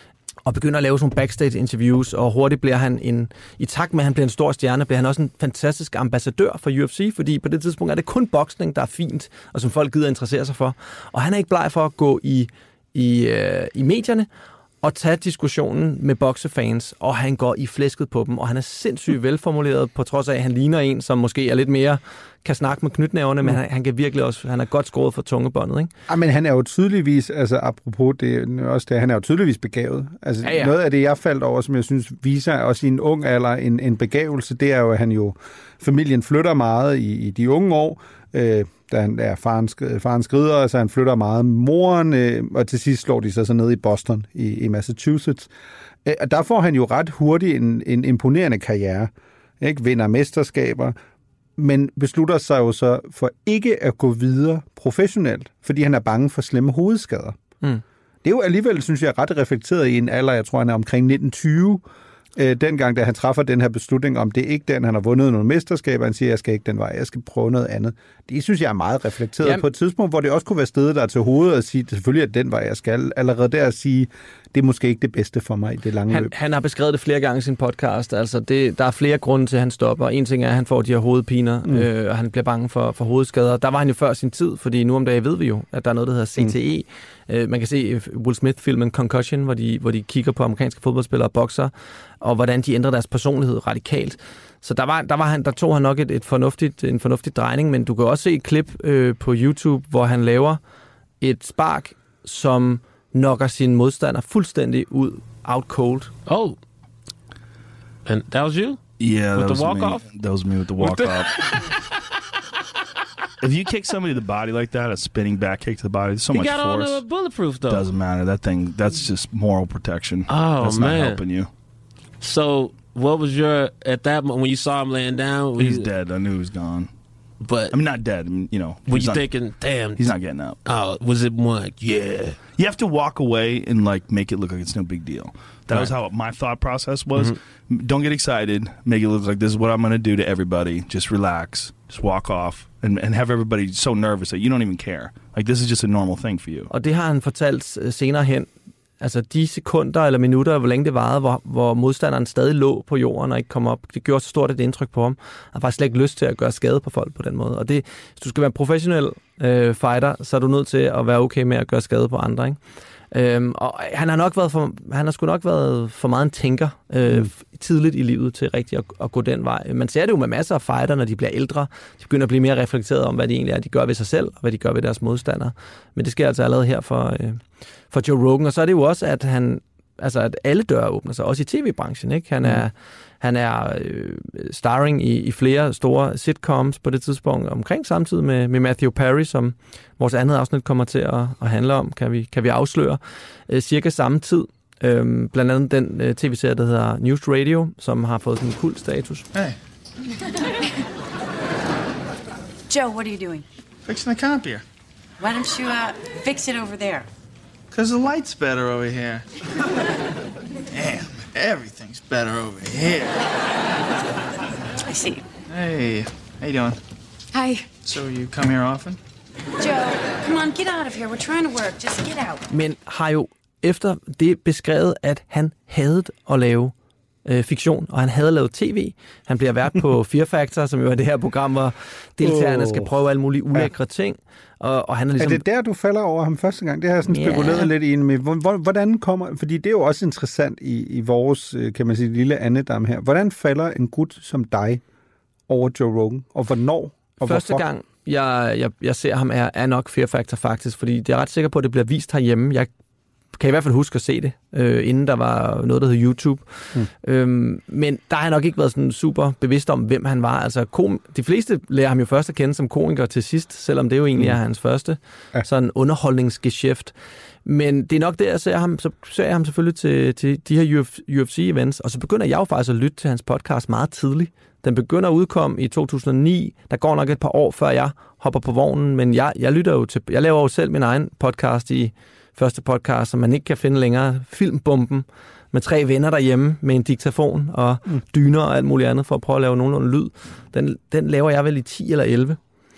og begynder at lave sådan backstage-interviews, og hurtigt bliver han en, i takt med, at han bliver en stor stjerne, bliver han også en fantastisk ambassadør for U F C, fordi på det tidspunkt er det kun boksning, der er fint, og som folk gider interessere sig for. Og han er ikke bleg for at gå i, i, øh, i medierne, og tage diskussionen med boksefans, og han går i flæsket på dem, og han er sindssygt velformuleret, på trods af, at han ligner en, som måske er lidt mere kan snakke med knytnæverne, men han, han kan virkelig også, han er godt skåret for tungebåndet, ikke? Ja, men han er jo tydeligvis, altså apropos det, også det, han er jo tydeligvis begavet. Altså ja, ja. Noget af det, jeg faldt over, som jeg synes viser også i en ung alder en, en begævelse, det er jo, at han jo, familien flytter meget i, i de unge år, øh, da han er faren, faren skrider, så han flytter meget med moren, øh, og til sidst slår de sig så ned i Boston, i, i Massachusetts. Øh, og der får han jo ret hurtigt en, en imponerende karriere, ikke? Vinder mesterskaber, men beslutter sig jo så for ikke at gå videre professionelt, fordi han er bange for slemme hovedskader. Mm. Det er jo alligevel, synes jeg, ret reflekteret i en alder, jeg tror, han er omkring nitten tyve, øh, dengang, da han træffer den her beslutning om, det er ikke den, han har vundet nogle mesterskaber, han siger, jeg skal ikke den vej, jeg skal prøve noget andet. Det synes jeg er meget reflekteret. Jamen, på et tidspunkt, hvor det også kunne være stedet der til hovedet og sige, det selvfølgelig er den vej, jeg skal. Allerede der at sige, det er måske ikke det bedste for mig i det lange han, løb. Han har beskrevet det flere gange i sin podcast. Altså det, der er flere grunde til, at han stopper. En ting er, at han får de her hovedpiner, mm. øh, og han bliver bange for, for hovedskader. Der var han jo før sin tid, fordi nu om dagen ved vi jo, at der er noget, der hedder C T E. Mm. Øh, man kan se Will Smith-filmen Concussion, hvor de, hvor de kigger på amerikanske fodboldspillere og bokser, og hvordan de ændrer deres personlighed radikalt. Så der, var, der, var han, der tog han nok et, et fornuftigt, en fornuftig drejning, men du kan også se et klip øh, på YouTube, hvor han laver et spark, som knocker sin modstander fuldstændig ud, out cold. Oh. And that was you? Yeah, with that the was walk me. off? That was me with the walk off. If you kick somebody to the body like that, a spinning back kick to the body, there's so he much got force. on the bulletproof though. Doesn't matter. That thing, that's just moral protection. Oh, that's man. not helping you. So, what was your, at that moment, when you saw him laying down? He's you, dead. I knew he was gone. But I mean, not dead. I mean, you know. Were you not, thinking, damn. He's not getting up. Oh, was it more like, yeah. You have to walk away and, like, make it look like it's no big deal. That right. was how my thought process was. Mm-hmm. Don't get excited. Make it look like this is what I'm going to do to everybody. Just relax. Just walk off. And, and have everybody so nervous that you don't even care. Like, this is just a normal thing for you. Og det har han fortalt senere hen. Altså de sekunder eller minutter, hvor længe det varede, hvor, hvor modstanderen stadig lå på jorden og ikke kom op. Det gjorde så stort et indtryk på ham. Han har faktisk slet ikke lyst til at gøre skade på folk på den måde. Og det, hvis du skal være en professionel øh, fighter, så er du nødt til at være okay med at gøre skade på andre, ikke? Øhm, og han har nok været for, han har sgu nok været for meget en tænker øh, mm. tidligt i livet til rigtig at, at gå den vej. Man ser det jo med masser af fighter, når de bliver ældre. De begynder at blive mere reflekteret om, hvad de egentlig er, de gør ved sig selv, og hvad de gør ved deres modstandere. Men det sker altså allerede her for, øh, for Joe Rogan. Og så er det jo også, at han, altså at alle døre åbner sig, også i tv-branchen, ikke? Han er, mm. han er øh, starring i, i flere store sitcoms på det tidspunkt, omkring samtidig med, med Matthew Perry, som vores andet afsnit kommer til at, at handle om, kan vi, kan vi afsløre, øh, cirka samme tid. Øhm, blandt andet den øh, tv-serie, der hedder News Radio, som har fået sådan en kult status. Hey. Joe, what are you doing? Fixing the comp here. Why don't you uh, fix it over there? Because the light's better over here. Damn, everything's better over here. I see. Hey, how you doing? Hi. So you come here often? Joe, come on, get out of here. We're trying to work. Just get out. Men har jo efter det beskrevet, at han havde at lave øh, fiktion, og han havde lavet tv. Han bliver vært på Fear Factor, som jo er det her program, hvor deltagerne oh. skal prøve alle mulige ulækre ja. ting. Og, og han er, ligesom... er det der, du falder over ham første gang? Det har jeg sådan spekuleret yeah. lidt i med. Hvordan kommer... Fordi det er jo også interessant i, i vores, kan man sige, lille andedam her. Hvordan falder en gut som dig over Joe Rogan? Og hvornår? Og første hvorfor? gang, jeg, jeg, jeg ser ham, er, er nok Fear Factor faktisk, fordi det er ret sikker på, at det bliver vist herhjemme. Jeg kan i hvert fald huske at se det, øh, inden der var noget, der hed YouTube. Mm. Øhm, men der har jeg nok ikke været sådan super bevidst om, hvem han var. Altså, kom, de fleste lærer ham jo først at kende som komiker til sidst, selvom det jo egentlig mm. er hans første ja. sådan underholdningsgeschæft. Men det er nok der, jeg ser ham, så ser jeg ham selvfølgelig til, til de her U F C-events, og så begynder jeg jo faktisk at lytte til hans podcast meget tidligt. Den begynder at udkomme i to tusind og ni. Der går nok et par år, før jeg hopper på vognen, men jeg, jeg lytter jo til, jeg laver jo selv min egen podcast i første podcast, som man ikke kan finde længere, Filmbomben, med tre venner derhjemme med en diktafon og mm. dyner og alt muligt andet for at prøve at lave nogenlunde lyd. Den, den laver jeg vel i ti eller elleve.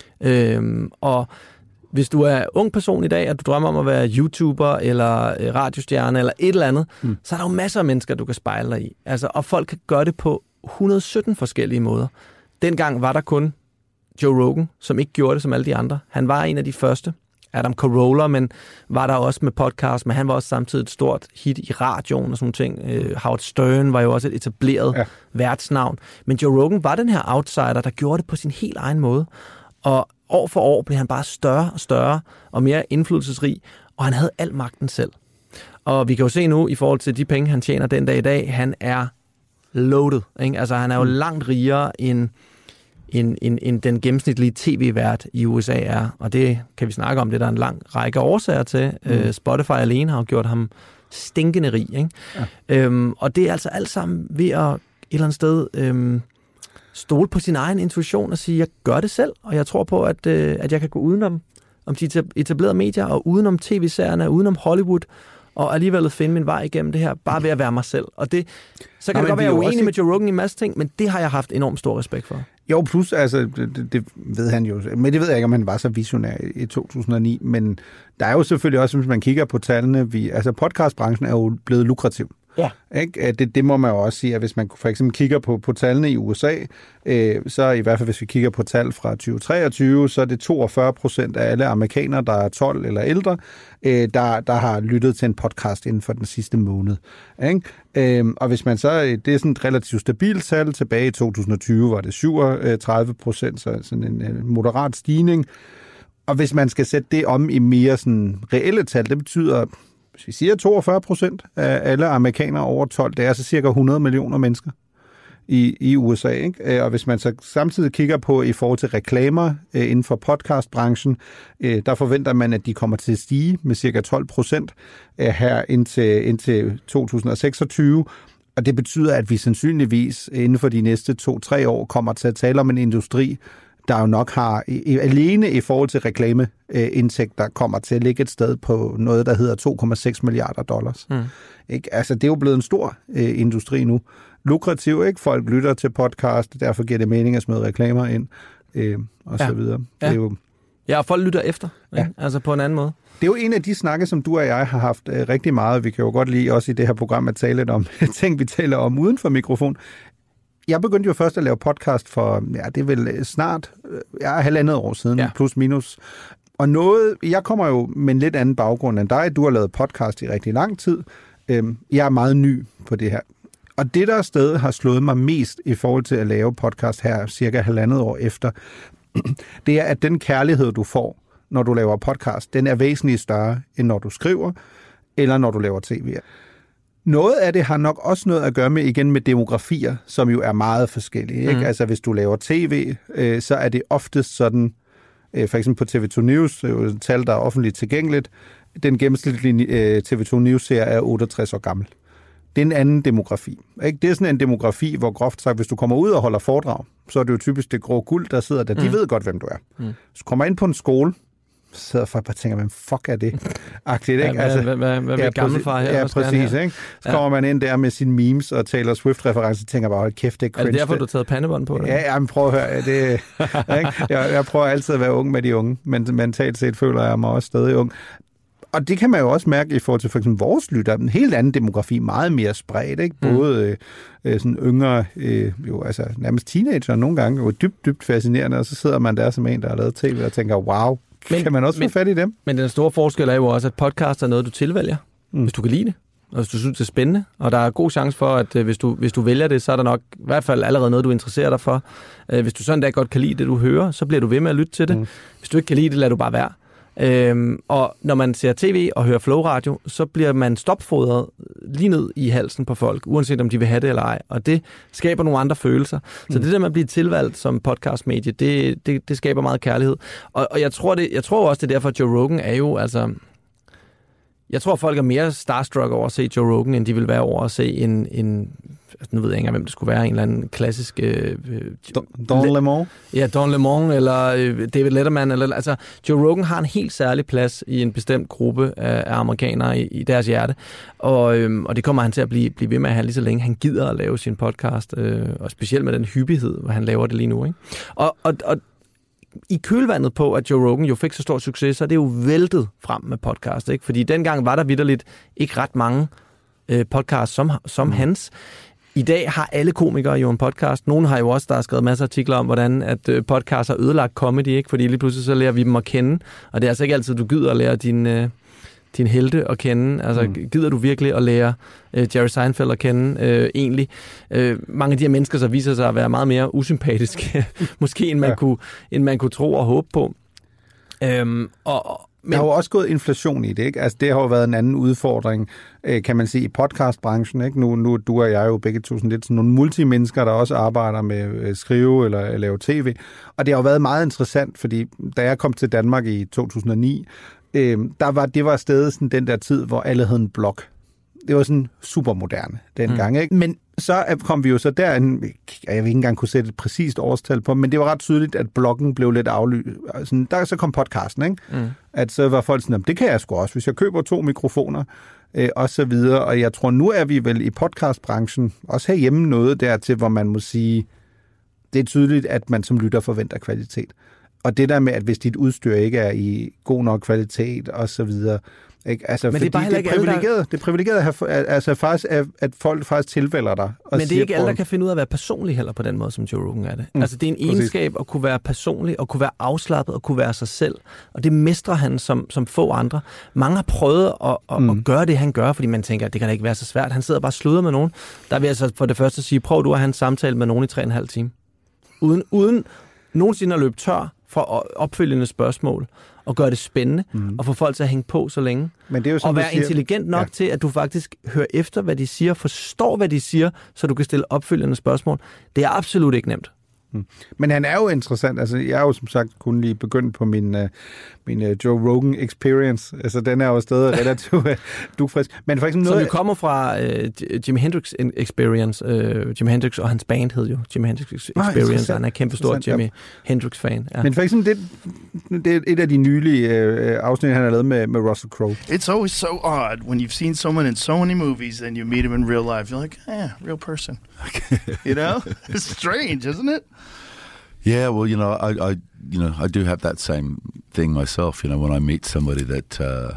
Øhm, og hvis du er ung person i dag, og du drømmer om at være YouTuber eller radiostjerne eller et eller andet, mm. så er der jo masser af mennesker, du kan spejle dig i. Altså, og folk kan gøre det på et hundrede og sytten forskellige måder. Dengang var der kun Joe Rogan, som ikke gjorde det som alle de andre. Han var en af de første. Adam Carolla, men var der også med podcast, men han var også samtidig et stort hit i radioen og sådan ting. Uh, Howard Stern var jo også et etableret ja. værtsnavn. Men Joe Rogan var den her outsider, der gjorde det på sin helt egen måde. Og år for år blev han bare større og større og mere indflydelsesrig, og han havde al magten selv. Og vi kan jo se nu, i forhold til de penge, han tjener den dag i dag, han er loaded. Ikke? Altså, han er jo langt rigere end, end, end, end den gennemsnitlige tv-vært i U S A er. Og det kan vi snakke om, det der er en lang række årsager til. Mm. Uh, Spotify alene har jo gjort ham stinkende rig. Ikke? Ja. Øhm, og det er altså alt sammen ved at et eller andet sted øhm, stole på sin egen intuition og sige, jeg gør det selv, og jeg tror på, at, øh, at jeg kan gå udenom om de etablerede medier, og udenom tv-serierne, udenom Hollywood, og alligevel finde min vej igennem det her, bare ved at være mig selv. Og det, så kan det godt være uenig også med Joe Rogan i en masse ting, men det har jeg haft enormt stor respekt for. Jo, plus, altså, det, det ved han jo, men det ved jeg ikke, om han var så visionær i to tusind og ni, men der er jo selvfølgelig også, hvis man kigger på tallene, vi, altså podcastbranchen er jo blevet lukrativ. Ja. Ikke? Det, det må man jo også sige, at hvis man for eksempel kigger på, på tallene i U S A, øh, så i hvert fald hvis vi kigger på tal fra tyve treogtyve, så er det toogfyrre procent af alle amerikanere, der er tolv eller ældre, øh, der, der har lyttet til en podcast inden for den sidste måned. Ikke? Øh, og hvis man så, det er sådan et relativt stabilt tal, tilbage i to tusind og tyve var det syvogtredive procent, så sådan en, en moderat stigning. Og hvis man skal sætte det om i mere sådan reelle tal, det betyder, hvis vi siger toogfyrre procent af alle amerikanere over tolv, det er altså cirka hundrede millioner mennesker i, i U S A. Ikke? Og hvis man så samtidig kigger på i forhold til reklamer inden for podcastbranchen, der forventer man, at de kommer til at stige med cirka tolv procent her indtil, indtil to tusind og seksogtyve. Og det betyder, at vi sandsynligvis inden for de næste to-tre år kommer til at tale om en industri, der jo nok har alene i forhold til reklameindtægter kommer til at ligge et sted på noget, der hedder to komma seks milliarder dollars. Mm. Ikke? Altså, det er jo blevet en stor øh, industri nu. Lukrativ, ikke? Folk lytter til podcast, derfor giver det mening at smide reklamer ind, øh, og ja. så videre. Ja. Det er jo... ja, og folk lytter efter, ja. altså på en anden måde. Det er jo en af de snakke, som du og jeg har haft øh, rigtig meget. Vi kan jo godt lide også i det her program at tale lidt om ting, vi taler om uden for mikrofon. Jeg begyndte jo først at lave podcast for, ja, det er vel snart, ja, halvandet år siden, ja. plus minus. Og noget, jeg kommer jo med en lidt anden baggrund end dig. Du har lavet podcast i rigtig lang tid. Jeg er meget ny på det her. Og det der sted har slået mig mest i forhold til at lave podcast her cirka halvandet år efter, det er, at den kærlighed, du får, når du laver podcast, den er væsentligt større, end når du skriver, eller når du laver tv. Noget af det har nok også noget at gøre med, igen med demografier, som jo er meget forskellige. Ikke? Mm. Altså hvis du laver tv, øh, så er det oftest sådan, øh, for eksempel på T V to News, det er jo et tal, der er offentligt tilgængeligt, den gennemsnitlige øh, T V to News-serie er otteogtres år gammel. Det er en anden demografi. Ikke? Det er sådan en demografi, hvor groft sagt, hvis du kommer ud og holder foredrag, så er det jo typisk det grå guld, der sidder der. De mm. ved godt, hvem du er. Mm. Så du kommer ind på en skole, så sidder folk bare og tænker, hvem fuck er det? Agtigt, ikke? Ja, altså, hvad, hvad, hvad, hvad ja, gammelfar her? Ja, præcis. Ikke? Så kommer ja. man ind der med sine memes og Taylor Swift-referencer og tænker bare, hold kæft, det er cringe. Er det derfor, du har taget pandebånd på det? Ja, ja, men prøv at høre. Det, ikke? Jeg, jeg prøver altid at være ung med de unge, men mentalt set føler jeg mig også stadig ung. Og det kan man jo også mærke i forhold til for eksempel vores lytter. En helt anden demografi, meget mere spredt, ikke? Både mm. øh, sådan yngre, øh, jo altså nærmest teenager nogle gange, jo dybt, dybt fascinerende, og så sidder man der som en, der har lavet tv og tænker, wow, men, kan man også men, få fat i dem? Men den store forskel er jo også, at podcast er noget, du tilvælger, mm. hvis du kan lide det, og hvis du synes, det er spændende. Og der er god chance for, at øh, hvis, du, hvis du vælger det, så er der nok i hvert fald allerede noget, du interesserer dig for. Øh, hvis du sådan der godt kan lide det, du hører, så bliver du ved med at lytte til det. Mm. Hvis du ikke kan lide det, lader du bare være. Øhm, og når man ser tv og hører Flow Radio, så bliver man stopfodret lige ned i halsen på folk, uanset om de vil have det eller ej. Og det skaber nogle andre følelser. Så det der med at blive tilvalgt som podcastmedie, det, det, det skaber meget kærlighed. Og, og jeg tror det, jeg tror også, det er derfor, at Joe Rogan er jo, altså... Jeg tror, folk er mere starstruck over at se Joe Rogan, end de vil være over at se en... en altså, nu ved jeg ikke engang, hvem det skulle være, en eller anden klassisk... Øh, Don, Don Lemon? Ja, Don Lemon, eller øh, David Letterman. Eller, altså, Joe Rogan har en helt særlig plads i en bestemt gruppe af, af amerikanere i, i deres hjerte, og, øh, og det kommer han til at blive, blive ved med at have lige så længe han gider at lave sin podcast, øh, og specielt med den hyppighed, hvor han laver det lige nu. Ikke? Og, og, og i kølvandet på, at Joe Rogan jo fik så stor succes, så er det jo væltet frem med podcast, ikke? Fordi dengang var der vitterligt ikke ret mange øh, podcasts som, som mm. hans. I dag har alle komikere jo en podcast. Nogle har jo også, der har skrevet masser af artikler om, hvordan at øh, podcasts har ødelagt comedy, ikke? Fordi lige pludselig så lærer vi dem at kende, og det er altså ikke altid, du gider at lære din, øh, din helte at kende. Altså, mm. gider du virkelig at lære øh, Jerry Seinfeld at kende øh, egentlig? Øh, mange af de her mennesker, så viser sig at være meget mere usympatiske, måske end man, ja. kunne, end man kunne tro og håbe på. Øhm, og, men... Der har jo også gået inflation i det, ikke? Altså, det har jo været en anden udfordring, øh, kan man sige, i podcastbranchen, ikke? Nu, nu du og jeg er jo begge to sådan lidt sådan nogle multimennesker, der også arbejder med at skrive eller lave tv. Og det har jo været meget interessant, fordi da jeg kom til Danmark i to tusind og ni, øh, der var, det var stadig sådan den der tid, hvor alle havde en blog. Det var sådan super moderne dengang, mm. ikke? Men så kom vi jo så derinde, jeg vil ikke engang kunne sætte et præcist årstal på, men det var ret tydeligt, at bloggen blev lidt aflyst. Altså, der så kom podcasten, ikke? Mm. At så var folk sådan, det kan jeg sgu også, hvis jeg køber to mikrofoner, øh, og så videre. Og jeg tror, nu er vi vel i podcastbranchen også herhjemme noget dertil, hvor man må sige, det er tydeligt, at man som lytter forventer kvalitet. Og det der med, at hvis dit udstyr ikke er i god nok kvalitet, og så videre. Ikke? Altså, men det er bare det er privilegeret, der... det er privilegeret at, have, altså, faktisk, at, at folk faktisk tilvælger dig. Men det er ikke alle, der kan finde ud af at være personlig heller på den måde, som Joe Rogan er det. Mm, altså, det er en præcis. egenskab at kunne være personlig, og kunne være afslappet, og kunne være sig selv. Og det mestrer han som, som få andre. Mange har prøvet at, at, mm. at gøre det, han gør, fordi man tænker, at det kan da ikke være så svært. Han sidder bare og sluder med nogen. Der vil jeg altså for det første sige, prøv du at have en samtale med nogen i tre og en halv time. Uden, uden nogensinde at løbe tør for opfølgende spørgsmål, og gøre det spændende, mm. og få folk til at hænge på så længe. Men det er jo, og være siger, intelligent nok ja. til, at du faktisk hører efter, hvad de siger, forstår, hvad de siger, så du kan stille opfølgende spørgsmål. Det er absolut ikke nemt. Mm. Men han er jo interessant. Altså, jeg er jo som sagt kun lige begyndt på min, uh, min uh, Joe Rogan experience. Altså, den er jo stadig relativt uh, dugfrisk. Men for eksempel noget... Som jo kommer fra uh, Jimi Hendrix experience. Uh, Jimi Hendrix og hans band hed jo Jimi Hendrix experience. Ah, han er kæmpe stor Jimi ja. Hendrix-fan. Ja. Men for eksempel, det, det er et af de nylige uh, afsnit, han har lavet med, med Russell Crowe. It's always so odd when you've seen someone in so many movies and you meet him in real life. You're like, yeah, real person. You know? It's strange, isn't it? Yeah, well, you know, I, I, you know, I do have that same thing myself. You know, when I meet somebody that uh,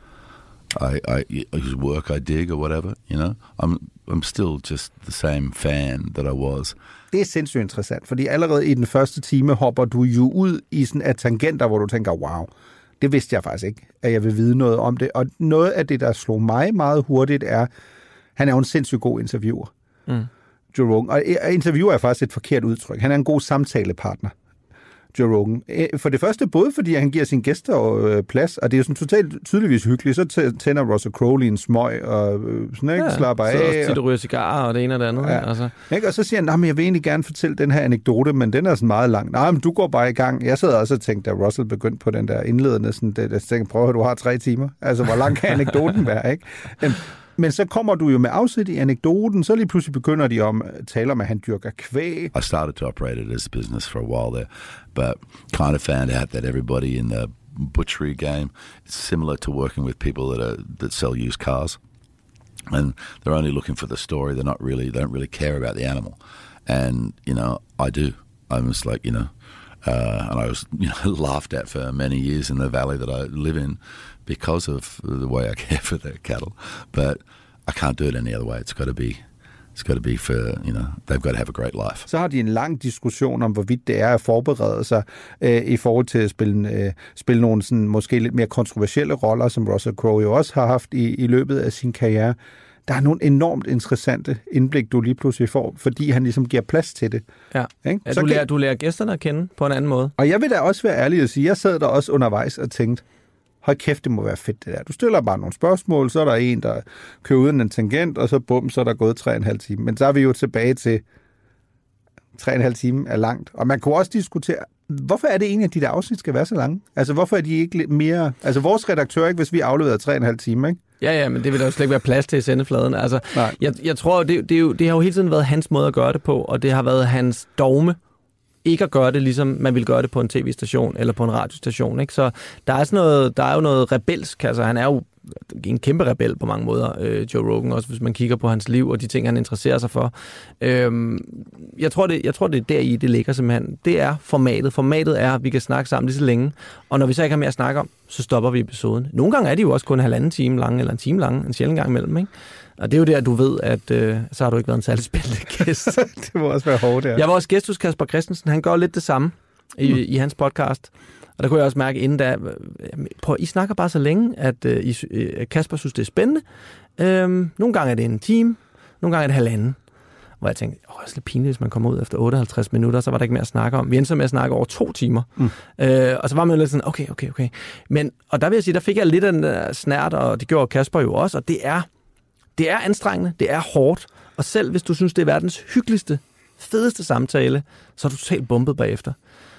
I, I, whose work I dig or whatever, you know, I'm, I'm still just the same fan that I was. Det er sindssygt interessant, fordi allerede i den første time hopper du jo ud i sådan af tangenter, hvor du tænker, wow, det vidste jeg faktisk ikke, at jeg vil vide noget om det. Og noget af det, der slog mig meget hurtigt, er, han er jo en sindssygt god interviewer. Mm. Joe Rogan. Og interviewer er faktisk et forkert udtryk. Han er en god samtalepartner, Joe Rogan. For det første, både fordi han giver sine gæster plads, og det er jo sådan totalt tydeligvis hyggeligt, så tænder Russell Crowe en smøg, og sådan, ikke, ja, slapper af. Så også tit ryger cigarer, og det ene og det andet. Ja. Altså. Ikke? Og så siger han, jeg vil egentlig gerne fortælle den her anekdote, men den er sådan meget lang. Nej, men du går bare i gang. Jeg sad også og tænkte, da Russell begyndte på den der indledende, sådan, det, jeg tænkte, prøv at du har tre timer. Altså, hvor lang kan anekdoten være, ikke? Men så kommer du jo med afsæt i anekdoten, så lige pludselig begynder de om at tale om, at han dyrker kvæg. I started to operate it as a business for a while there, but kind of found out that everybody in the butchery game is similar to working with people that are that sell used cars, and they're only looking for the story. They're not really, they don't really care about the animal, and you know, I do. I'm just like, you know, uh, and I was you know, laughed at for many years in the valley that I live in, because of the way I care for the cattle, but I can't do it any other way. It's got to be, it's got to be for, you know, they've got to have a great life. Så har de en lang diskussion om, hvorvidt det er at forberede sig øh, i forhold til at spille, øh, spille nogle sådan, måske lidt mere kontroversielle roller, som Russell Crowe jo også har haft i, i løbet af sin karriere. Der er nogle enormt interessante indblik, du lige pludselig får, fordi han ligesom giver plads til det. Ja, ja du, lærer, du lærer gæsterne at kende på en anden måde. Og jeg vil da også være ærlig at sige, jeg sad der også undervejs og tænkte, hold kæft, det må være fedt det der. Du stiller bare nogle spørgsmål, så er der en, der kører uden en tangent, og så bum, så er der gået tre og en halv time. Men så er vi jo tilbage til tre og en halv time er langt. Og man kunne også diskutere, hvorfor er det egentlig, at de der afsnit skal være så lange? Altså, hvorfor er de ikke lidt mere... Altså, vores redaktør, ikke, hvis vi afleverede tre og en halv time, ikke? Ja, ja, men det vil der jo slet ikke være plads til i sendefladen. Altså, jeg, jeg tror, det, det, er jo, det har jo hele tiden været hans måde at gøre det på, og det har været hans dogme ikke at gøre det, ligesom man ville gøre det på en tv-station eller på en radiostation. Ikke? Så der er, sådan noget, der er jo noget rebelsk. Altså, han er jo en kæmpe rebel på mange måder, øh, Joe Rogan, også hvis man kigger på hans liv og de ting, han interesserer sig for. Øhm, jeg, tror, det, jeg tror, det er deri, det ligger simpelthen. Det er formatet. Formatet er, at vi kan snakke sammen lige så længe, og når vi så ikke har mere at snakke om, så stopper vi episoden. Nogle gange er de jo også kun en halvanden time lange, eller en time lange, en sjældent gang imellem, ikke? Og det er jo der, du ved, at øh, så har du ikke været en særlig spændende gæst. Det må også være hårdt, ja. Jeg var også gæst hos Kasper Christensen. Han gør lidt det samme i, mm. i hans podcast. Og der kunne jeg også mærke inden da, prøv, I snakker bare så længe, at øh, I, øh, Kasper synes, det er spændende. Øhm, nogle gange er det en time, nogle gange er det halvanden. Hvor jeg tænkte, åh, det er lidt pinligt, hvis man kommer ud efter otteoghalvtreds minutter, så var der ikke mere at snakke om. Vi endte så med at snakke over to timer. Mm. Øh, og så var man lidt sådan, okay, okay, okay. Men, og der vil jeg sige, der fik jeg lidt af en uh, snært, og det gjorde Kasper jo også, og det er, det er anstrengende, det er hårdt. Og selv hvis du synes, det er verdens hyggeligste, fedeste samtale, så er du totalt bumpet bagefter.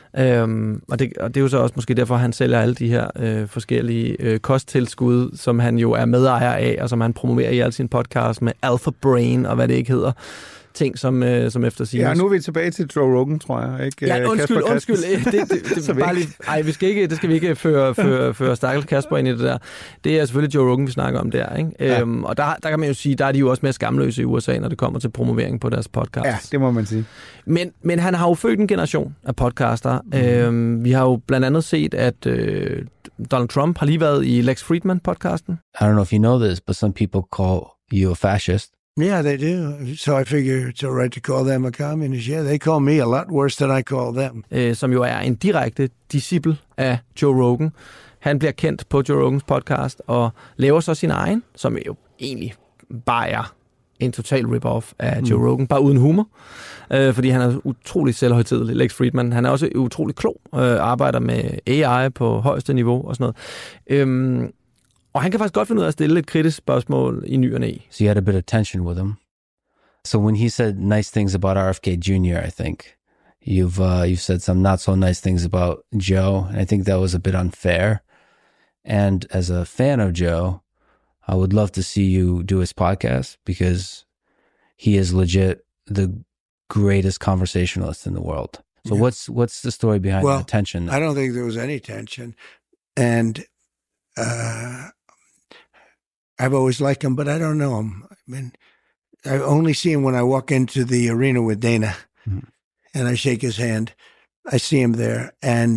Øhm, og, det, og det er jo så også måske derfor, han sælger alle de her øh, forskellige øh, kosttilskud, som han jo er medejer af, og som han promoverer i alle sine podcasts med Alpha Brain og hvad det ikke hedder. Ting, som, øh, som efter sig. Ja, nu er vi tilbage til Joe Rogan, tror jeg. Ikke? Ja, undskyld, Kasper undskyld. Det, det, det, det, bare lige, ej, vi skal ikke, det skal vi ikke føre, føre, føre stakkels Kasper ind i det der. Det er selvfølgelig Joe Rogan, vi snakker om der. Ikke? Ja. Øhm, og der, der kan man jo sige, der er de jo også mere skamløse i U S A, når det kommer til promovering på deres podcast. Ja, det må man sige. Men, men han har jo født en generation af podcaster. Mm. Øhm, vi har jo blandt andet set, at øh, Donald Trump har lige været i Lex Fridman-podcasten. I don't know if you know this, but some people call you a fascist. Yeah, they do. So I figure it's all right to call them a communist. Yeah, they call me a lot worse than I call them. Øh, som jo er en direkte disciple af Joe Rogan. Han bliver kendt på Joe Rogans podcast og laver så sin egen, som jo egentlig bare er en total rip-off af Joe mm. Rogan, bare uden humor. Øh, fordi han er utrolig selvhøjtidelig, Lex Fridman. Han er også utrolig klog, øh, arbejder med A I på højeste niveau og sådan noget. Øhm, Og han kan faktisk godt finde ud af at stille et kritisk spørgsmål i ny og næ. So you had a bit of tension with him. So when he said nice things about R F K Junior, I think you've uh, you've said some not so nice things about Joe, and I think that was a bit unfair. And as a fan of Joe, I would love to see you do his podcast because he is legit the greatest conversationalist in the world. So yeah. what's what's the story behind well, the tension? I don't think there was any tension, and uh, I've always liked him, but I don't know him. I mean, I only see him when I walk into the arena with Dana, mm-hmm. and I shake his hand. I see him there, and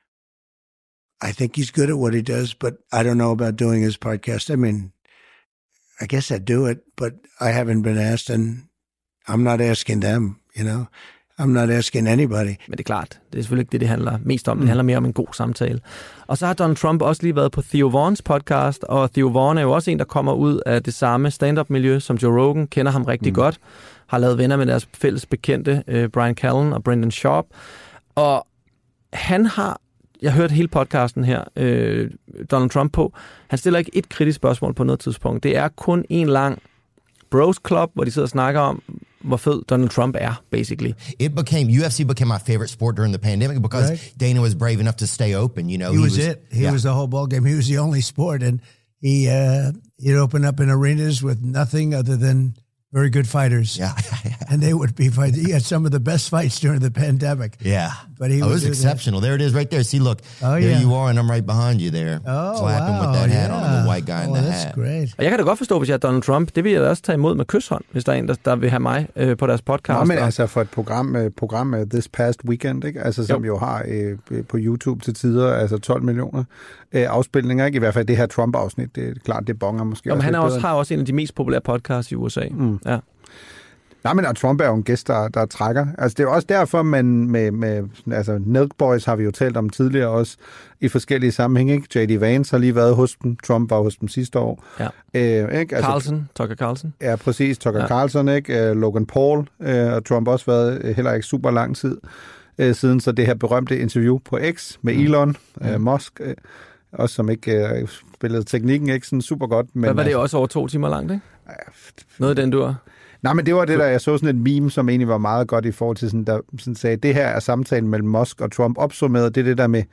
I think he's good at what he does, but I don't know about doing his podcast. I mean, I guess I'd do it, but I haven't been asked, and I'm not asking them, you know. I'm not asking anybody. Men det er klart, det er selvfølgelig ikke det, det handler mest om. Det handler mere om en god samtale. Og så har Donald Trump også lige været på Theo Vaughns podcast, og Theo Vaughn er jo også en, der kommer ud af det samme stand-up-miljø som Joe Rogan, kender ham rigtig mm. godt, har lavet venner med deres fælles bekendte, uh, Brian Callen og Brendan Schaub. Og han har, jeg hørte hele podcasten her, uh, Donald Trump på, han stiller ikke et kritisk spørgsmål på noget tidspunkt. Det er kun en lang Bros Club, hvor de sidder og snakker om, hvor fed Donald Trump er, basically. It became, U F C became my favorite sport during the pandemic because right. Dana was brave enough to stay open, you know. He, he was, was it. He yeah. was the whole ball game. He was the only sport, and he, uh, he'd open up in arenas with nothing other than very good fighters. Yeah. And they would be fighting. He had some of the best fights during the pandemic. Yeah. But he oh, it was exceptional. That. There it is right there. See, look, oh, there yeah. you are, and I'm right behind you there. Oh, clapping wow. with that hat yeah. on, the white guy in oh, the that's hat. Great. Og jeg kan da godt forstå, hvis jeg er Donald Trump, det vil jeg da også tage imod med kyshånd, hvis der er en, der, der vil have mig øh, på deres podcast. Nå, men altså for et program, øh, program uh, This Past Weekend, ikke? Altså, som jo, jo har øh, på YouTube til tider altså tolv millioner øh, afspilninger, ikke? I hvert fald det her Trump-afsnit, det er klart, det bonger måske. Jo, men også han er også, bedre. har også en af de mest populære podcasts i U S A. Mm. Ja. Nej, men Trump er jo en gæst, der, der trækker. Altså, det er jo også derfor, man med, med altså, Milk Boys har vi jo talt om tidligere også, i forskellige sammenhænge, ikke? J D Vance har lige været hos dem, Trump var hos dem sidste år. Ja. Øh, ikke? Altså, Carlson, Tucker Carlson. Ja, præcis, Tucker ja. Carlson, ikke? Logan Paul, øh, og Trump også været heller ikke super lang tid øh, siden, så det her berømte interview på X med Elon mm. øh, Musk, øh, også som ikke øh, spillede teknikken ikke sådan super godt. Men Hvad var det altså, også over to timer langt, ikke? Noget af den, du har... Nej, men det var det, der jeg så sådan et meme, som egentlig var meget godt i forhold til sådan, der sådan sagde, det her er samtalen mellem Musk og Trump opsummeret, det er det der med,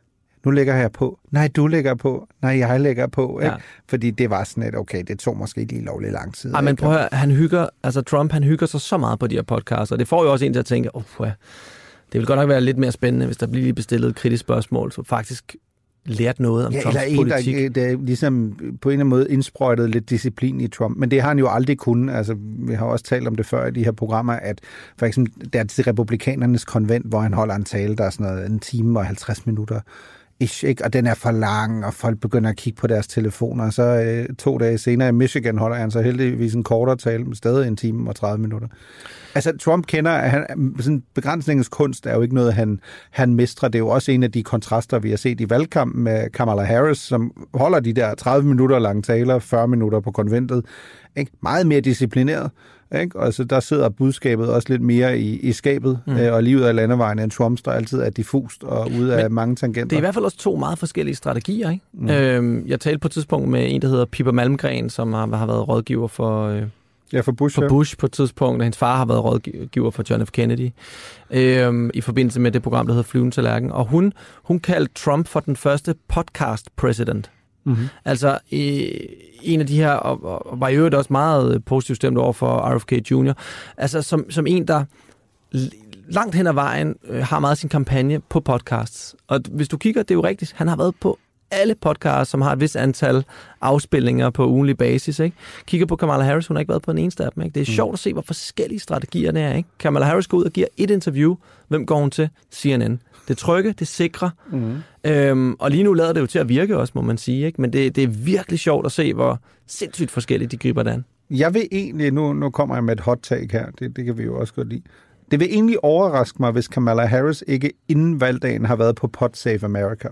nu lægger jeg på, nej, du lægger på, nej, jeg lægger på, ikke? Ja. Fordi det var sådan et, okay, det tog måske lige lovligt lang tid. Ej, men prøv at høre, han hygger, altså Trump, han hygger sig så meget på de her podcasts, og det får jo også en til at tænke, åh, oh, det vil godt nok være lidt mere spændende, hvis der bliver lige bestillet et kritisk spørgsmål, så faktisk lært noget om ja, Trumps eller politik. en, der, der ligesom på en eller anden måde indsprøjtet lidt disciplin i Trump, men det har han jo aldrig kunnet. Altså, vi har også talt om det før i de her programmer, at for eksempel, der er til republikanernes konvent, hvor han holder en tale, der er sådan noget en time og halvtreds minutter, ish, ikke? Og den er for lang, og folk begynder at kigge på deres telefoner, og så øh, to dage senere i Michigan holder han så heldigvis en kortere tale, med stadig en time og tredive minutter. Altså, Trump kender, han, sådan begrænsningens kunst er jo ikke noget, han, han mestrer. Det er jo også en af de kontraster, vi har set i valgkampen med Kamala Harris, som holder de der tredive minutter lange taler, fyrre minutter på konventet. Ikke? Meget mere disciplineret. Ikke? Og så der sidder budskabet også lidt mere i, i skabet, mm. øh, og lige ud af landevejen end Trumps, der altid er diffust og ude af mange tangenter. Det er i hvert fald også to meget forskellige strategier, ikke? Mm. Øhm, jeg talte på et tidspunkt med en, der hedder Pippa Malmgren, som har, har været rådgiver for... Øh, Ja, for Bush. For Bush på et tidspunkt, og hendes far har været rådgiver for John F. Kennedy, øhm, i forbindelse med det program, der hedder Flyvende Tallerken. Og hun, hun kaldte Trump for den første podcast-president. Mm-hmm. Altså, øh, en af de her, og, og var i øvrigt også meget positivt stemt over for R F K junior, altså som, som en, der langt hen ad vejen øh, har meget af sin kampagne på podcasts. Og hvis du kigger, det er jo rigtigt, han har været på alle podcasts, som har et vis antal afspilninger på ugenlig basis, ikke? Kigger på Kamala Harris, hun har ikke været på en eneste af dem, ikke? Det er mm. sjovt at se, hvor forskellige strategier det er, ikke? Kamala Harris går ud og giver et interview. Hvem går hun til? C N N. Det trygge, det sikre. Mm. Øhm, og lige nu lader det jo til at virke også, må man sige, ikke? Men det, det er virkelig sjovt at se, hvor sindssygt forskelligt de griber det an. Jeg vil egentlig, nu, nu kommer jeg med et hot take her, det, det kan vi jo også godt lide. Det vil egentlig overraske mig, hvis Kamala Harris ikke inden valgdagen har været på Pod Save America.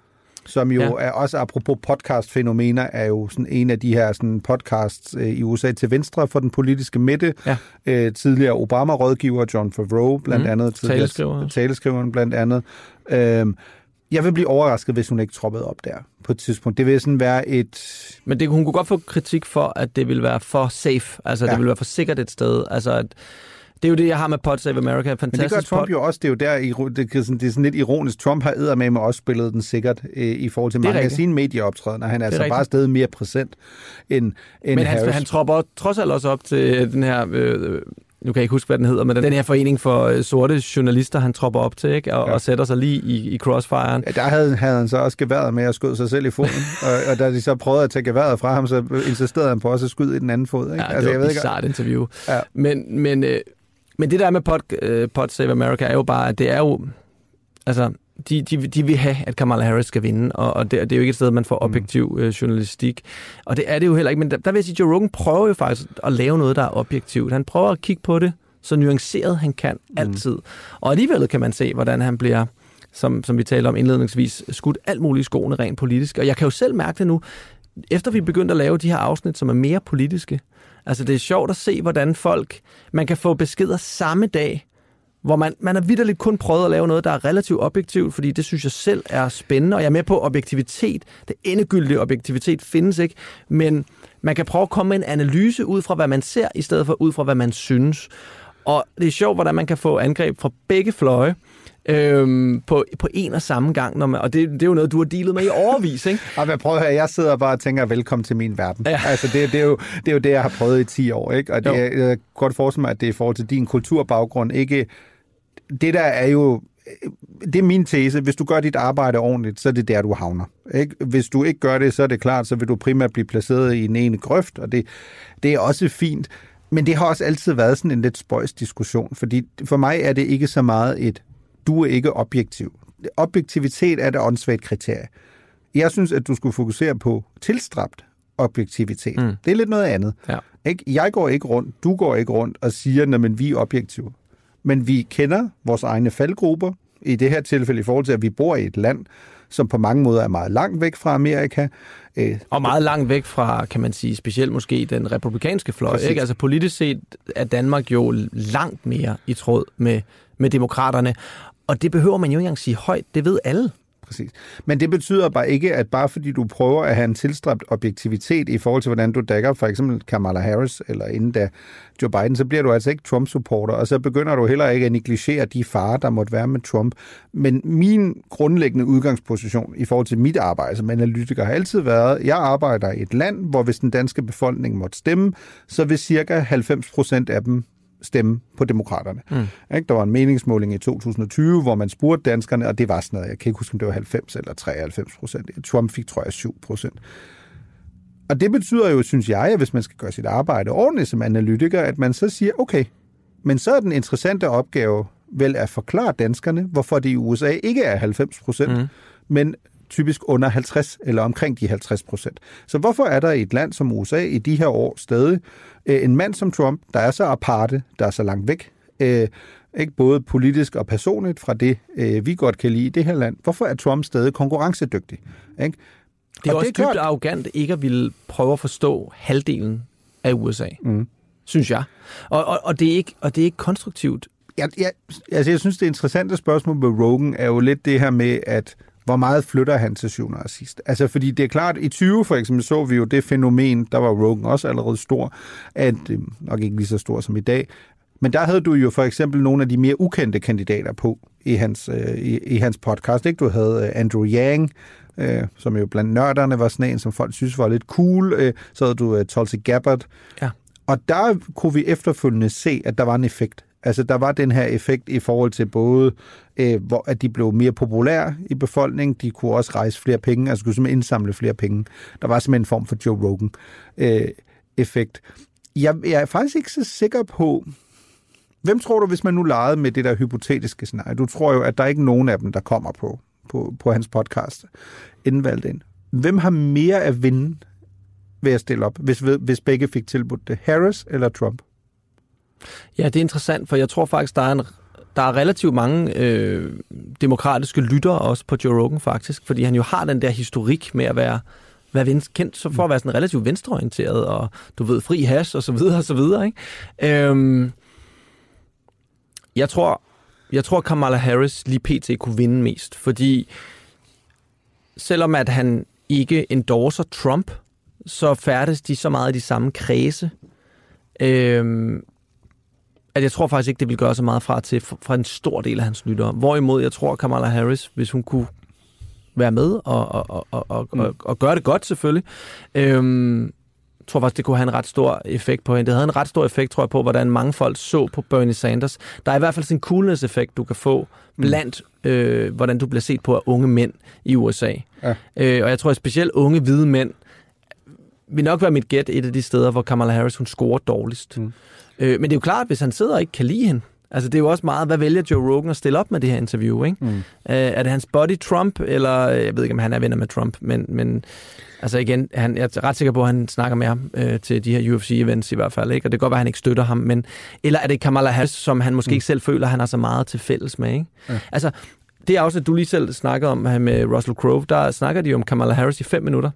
Som jo ja. er også, apropos podcast-fænomener, er jo sådan en af de her sådan podcasts øh, i U S A til venstre for den politiske midte. Ja. Øh, tidligere Obama-rådgiver John Favreau, blandt mm. andet. Taleskriver. Taleskriveren, blandt andet. Øh, jeg vil blive overrasket, hvis hun ikke troppede op der på et tidspunkt. Det vil sådan være et... Men det, hun kunne godt få kritik for, at det vil være for safe. Altså, ja. det vil være for sikkert et sted. Altså, at det er jo det, jeg har med Pod Save America. Fantastisk. Men det gør Trump pod... jo også. Det er jo der, det er sådan, det er sådan lidt ironisk. Trump har eddermame også spillet den sikkert øh, i forhold til mange af sine medieoptrædener. Han er, er altså rigtigt. Bare stadig mere præsent end, end Men Harris. han, han tropper trods alt også op til den her... Øh, nu kan jeg ikke huske, hvad den hedder, men den her forening for øh, sorte journalister, han tropper op til, ikke? Og, ja. og sætter sig lige i, i crossfiren. Ja, der havde, havde han så også geværet med at skyde sig selv i foden, og, og da de så prøvede at tage geværet fra ham, så insisterede han på også at skyde i den anden fod. Ikke? Ja, altså, det var et bizarrt interview. Ja. Men, men, øh, men det der med Pod, øh, Pod Save America er jo bare, at det er jo... Altså, de, de, de vil have, at Kamala Harris skal vinde, og, og det, det er jo ikke et sted, man får objektiv øh, journalistik. Og det er det jo heller ikke, men der, der vil jeg sige, Joe Rogan prøver jo faktisk at lave noget, der er objektivt. Han prøver at kigge på det, så nuanceret han kan altid. Mm. Og alligevel kan man se, hvordan han bliver, som, som vi talte om indledningsvis, skudt alt muligt i skoene rent politisk. Og jeg kan jo selv mærke det nu, efter vi begyndte at lave de her afsnit, som er mere politiske. Altså det er sjovt at se, hvordan folk, man kan få beskeder samme dag, hvor man, man har vitterligt kun prøvet at lave noget, der er relativt objektivt, fordi det synes jeg selv er spændende, og jeg er med på objektivitet. Det endegyldige objektivitet findes ikke, men man kan prøve at komme med en analyse ud fra, hvad man ser, i stedet for ud fra, hvad man synes. Og det er sjovt, hvordan man kan få angreb fra begge fløje øhm, på, på en og samme gang. Når man, og det, det er jo noget, du har dealet med i overvis, ikke? Og men prøv at høre, jeg sidder bare og tænker, velkommen til min verden. Ja. Altså, det, det, er jo, det er jo det, jeg har prøvet i ti år, ikke? Og det, jeg kan godt forestille mig, at det er i forhold til din kulturbaggrund ikke... Det der er jo... Det er min tese. Hvis du gør dit arbejde ordentligt, så er det der, du havner. Ikke? Hvis du ikke gør det, så er det klart, så vil du primært blive placeret i en ene grøft, og det, det er også fint. Men det har også altid været sådan en lidt spøjs diskussion, fordi for mig er det ikke så meget et, du er ikke objektiv. Objektivitet er det åndssvagt kriterie. Jeg synes, at du skulle fokusere på tilstræbt objektivitet. Mm. Det er lidt noget andet. Ja. Ikke? Jeg går ikke rundt, du går ikke rundt og siger, at vi er objektive. Men vi kender vores egne faldgrupper, i det her tilfælde i forhold til, at vi bor i et land, som på mange måder er meget langt væk fra Amerika. Og meget langt væk fra, kan man sige, specielt måske den republikanske fløj. Ikke? Altså politisk set er Danmark jo langt mere i tråd med, med demokraterne. Og det behøver man jo ikke engang sige højt. Det ved alle. Præcis. Men det betyder bare ikke, at bare fordi du prøver at have en tilstræbt objektivitet i forhold til, hvordan du dækker for eksempel Kamala Harris, eller inden da Joe Biden, så bliver du altså ikke Trump-supporter, og så begynder du heller ikke at negligere de farer, der måtte være med Trump. Men min grundlæggende udgangsposition i forhold til mit arbejde som analytiker har altid været, at jeg arbejder i et land, hvor hvis den danske befolkning måtte stemme, så vil cirka halvfems procent af dem stemme på demokraterne. Mm. Der var en meningsmåling i to tusind og tyve, hvor man spurgte danskerne, og det var sådan noget, jeg kan ikke huske, om det var halvfems eller treoghalvfems procent. Trump fik, tror jeg, syv procent. Og det betyder jo, synes jeg, at hvis man skal gøre sit arbejde ordentligt som analytiker, at man så siger, okay, men så er den interessante opgave vel at forklare danskerne, hvorfor det i U S A ikke er halvfems procent, mm. men typisk under halvtreds eller omkring de halvtreds procent. Så hvorfor er der i et land som U S A i de her år stadig øh, en mand som Trump, der er så aparte, der er så langt væk, øh, ikke både politisk og personligt fra det, øh, vi godt kan lide i det her land? Hvorfor er Trump stadig konkurrencedygtig? Ikke? Det er og også det er dybt klart, arrogant ikke at ville prøve at forstå halvdelen af U S A, mm. synes jeg. Og, og, og, det er ikke, og det er ikke konstruktivt. Jeg, jeg, altså jeg synes, det interessante spørgsmål med Rogan er jo lidt det her med, at hvor meget flytter han til syvende og sidst? Altså, fordi det er klart, i tyve for eksempel så vi jo det fænomen, der var Rogan også allerede stor, at nok ikke lige så stor som i dag, men der havde du jo for eksempel nogle af de mere ukendte kandidater på i hans, øh, i, i hans podcast. Ikke? Du havde Andrew Yang, øh, som jo blandt nørderne var sådan en, som folk synes var lidt cool. Øh, så havde du øh, Tulsi Gabbard. Ja. Og der kunne vi efterfølgende se, at der var en effekt. Altså, der var den her effekt i forhold til både, øh, hvor at de blev mere populære i befolkningen, de kunne også rejse flere penge, altså kunne simpelthen indsamle flere penge. Der var simpelthen en form for Joe Rogan-effekt. Øh, jeg, jeg er faktisk ikke så sikker på, hvem tror du, hvis man nu legede med det der hypotetiske scenarie? Du tror jo, at der er ikke nogen af dem, der kommer på, på, på hans podcast inden valget ind. Hvem har mere at vinde ved at stille op, hvis, hvis begge fik tilbudt det? Harris eller Trump? Ja, det er interessant, for jeg tror faktisk, der er, en, der er relativt mange øh, demokratiske lyttere også på Joe Rogan faktisk, fordi han jo har den der historik med at være, være kendt så for at være sådan relativt venstreorienteret, og du ved, fri hash og så videre og så videre, ikke? Øhm, jeg tror, jeg tror Kamala Harris lige pt. Kunne vinde mest, fordi selvom at han ikke endorser Trump, så færdes de så meget i de samme kredse, øhm, at jeg tror faktisk ikke, det vil gøre så meget fra til fra en stor del af hans lyttere. Hvorimod jeg tror, Kamala Harris, hvis hun kunne være med og, og, og, og, mm. og, og gøre det godt selvfølgelig, øhm, tror faktisk, det kunne have en ret stor effekt på hende. Det havde en ret stor effekt, tror jeg, på, hvordan mange folk så på Bernie Sanders. Der er i hvert fald sådan en coolness-effekt, du kan få blandt, øh, hvordan du bliver set på af unge mænd i U S A. Ja. Øh, og jeg tror, at specielt unge hvide mænd vil nok være mit gæt et af de steder, hvor Kamala Harris, hun scorer dårligst. Mm. Øh, men det er jo klart, at hvis han sidder og ikke kan lide hende, altså det er jo også meget, hvad vælger Joe Rogan at stille op med det her interview, ikke? Mm. Øh, er det hans buddy Trump, eller jeg ved ikke, om han er venner med Trump, men, men altså igen, han, jeg er ret sikker på, at han snakker med ham øh, til de her U F C-events i hvert fald, ikke? Og det kan godt være, at han ikke støtter ham, men eller er det Kamala Harris, som han måske mm. ikke selv føler, han har så meget til fælles med, ikke? Ja. Altså, det er også, at du lige selv snakkede om med Russell Crowe, der snakker de om Kamala Harris i fem minutter,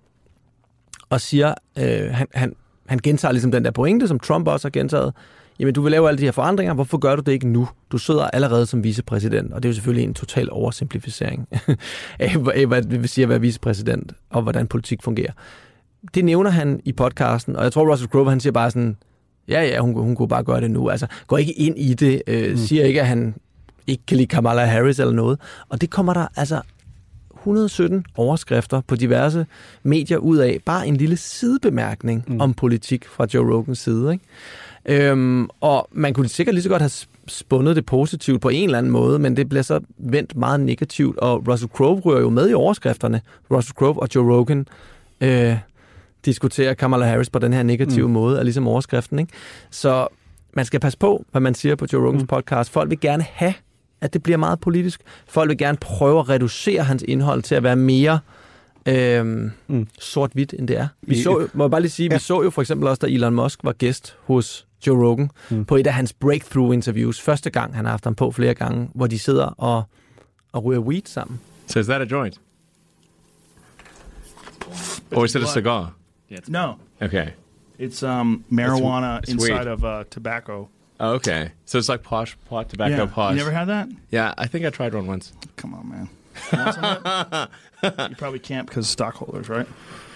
og siger, øh, han, han, han gentager ligesom den der pointe, som Trump også har gentaget. Jamen, du vil lave alle de her forandringer, hvorfor gør du det ikke nu? Du sidder allerede som vicepræsident, og det er jo selvfølgelig en total oversimplificering af, hvad det vil sige at være vicepræsident, og hvordan politik fungerer. Det nævner han i podcasten, og jeg tror, Russell Crowe, han siger bare sådan, ja, ja, hun, hun kunne bare gøre det nu. Altså, går ikke ind i det, øh, mm. siger ikke, at han ikke kan lide Kamala Harris eller noget. Og det kommer der altså et hundrede og sytten overskrifter på diverse medier ud af. Bare en lille sidebemærkning mm. om politik fra Joe Rogans side, ikke? Øhm, og man kunne sikkert lige så godt have spundet det positivt på en eller anden måde, men det bliver så vendt meget negativt, og Russell Crowe ryger jo med i overskrifterne. Russell Crowe og Joe Rogan øh, diskuterer Kamala Harris på den her negative mm. måde, er ligesom overskriften, ikke? Så man skal passe på, hvad man siger på Joe Rogans mm. podcast. Folk vil gerne have, at det bliver meget politisk. Folk vil gerne prøve at reducere hans indhold til at være mere Øhm, mm. sort-hvidt, end det er. Vi så, må jeg bare lige sige, ja. vi så jo for eksempel også, da Elon Musk var gæst hos Joe Rogan, mm. på et af hans breakthrough-interviews. Første gang, han har haft ham på flere gange, hvor de sidder og, og ryger weed sammen. So is that a joint? Or is it a cigar? No. Okay. It's um, marijuana it's, it's inside weed. of uh, tobacco. Oh, okay. So it's like pot, pot tobacco yeah. posh. You never had that? Yeah, I think I tried one once. Come on, man. You want some of that? You probably can't because of stockholders, right?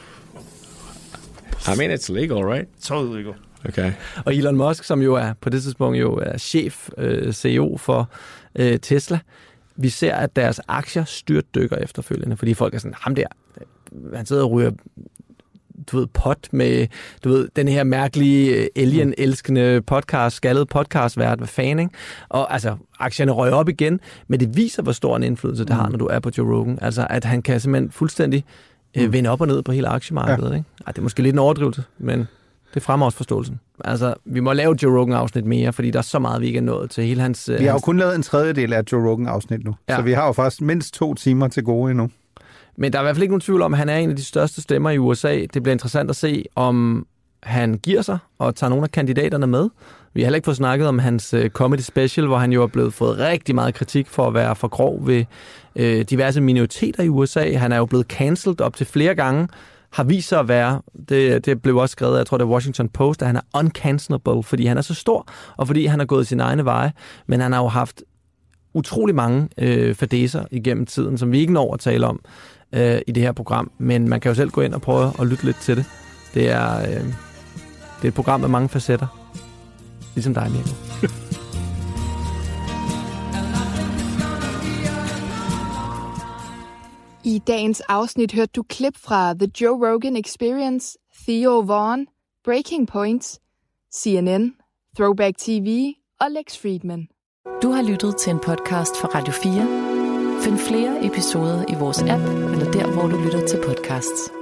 I mean, it's legal, right? Totally legal. Okay. Og Elon Musk, som jo er på det tidspunkt jo er chef, øh, C E O for øh, Tesla, vi ser, at deres aktier styrtdykker efterfølgende, fordi folk er sådan, ham der, han sidder og ryger, du ved, pot med, du ved, den her mærkelige alien-elskende podcast, skaldet podcastvært, hvad fanden, ikke? Og altså, aktierne røg op igen, men det viser, hvor stor en indflydelse det har, når du er på Joe Rogan. Altså, at han kan simpelthen fuldstændig øh, vende op og ned på hele aktiemarkedet, ja. Ikke? Ej, det er måske lidt en overdrivelse, men det fremmer også forståelsen. Altså, vi må lave Joe Rogan-afsnit mere, fordi der er så meget, vi ikke er nået til hele hans... Vi har jo hans... kun lavet en tredjedel af Joe Rogan-afsnit nu, ja. Så vi har jo faktisk mindst to timer til gode endnu. Men der er i hvert fald ikke nogen tvivl om, at han er en af de største stemmer i U S A. Det bliver interessant at se, om han giver sig og tager nogle af kandidaterne med. Vi har heller ikke fået snakket om hans comedy special, hvor han jo er blevet fået rigtig meget kritik for at være for grov ved øh, diverse minoriteter i U S A. Han er jo blevet cancelled op til flere gange, har vist sig at være, det, det blev også skrevet, jeg tror det er Washington Post, at han er uncancelable, fordi han er så stor, og fordi han har gået sine egne veje, men han har jo haft utrolig mange øh, fadæser igennem tiden, som vi ikke når at tale om øh, i det her program, men man kan jo selv gå ind og prøve at lytte lidt til det. Det er, øh, det er et program med mange facetter, ligesom dig, Mirko. I dagens afsnit hørte du klip fra The Joe Rogan Experience, Theo Vaughn, Breaking Points, C N N, Throwback T V og Lex Friedman. Du har lyttet til en podcast fra Radio fire. Find flere episoder i vores app, eller der, hvor du lytter til podcasts.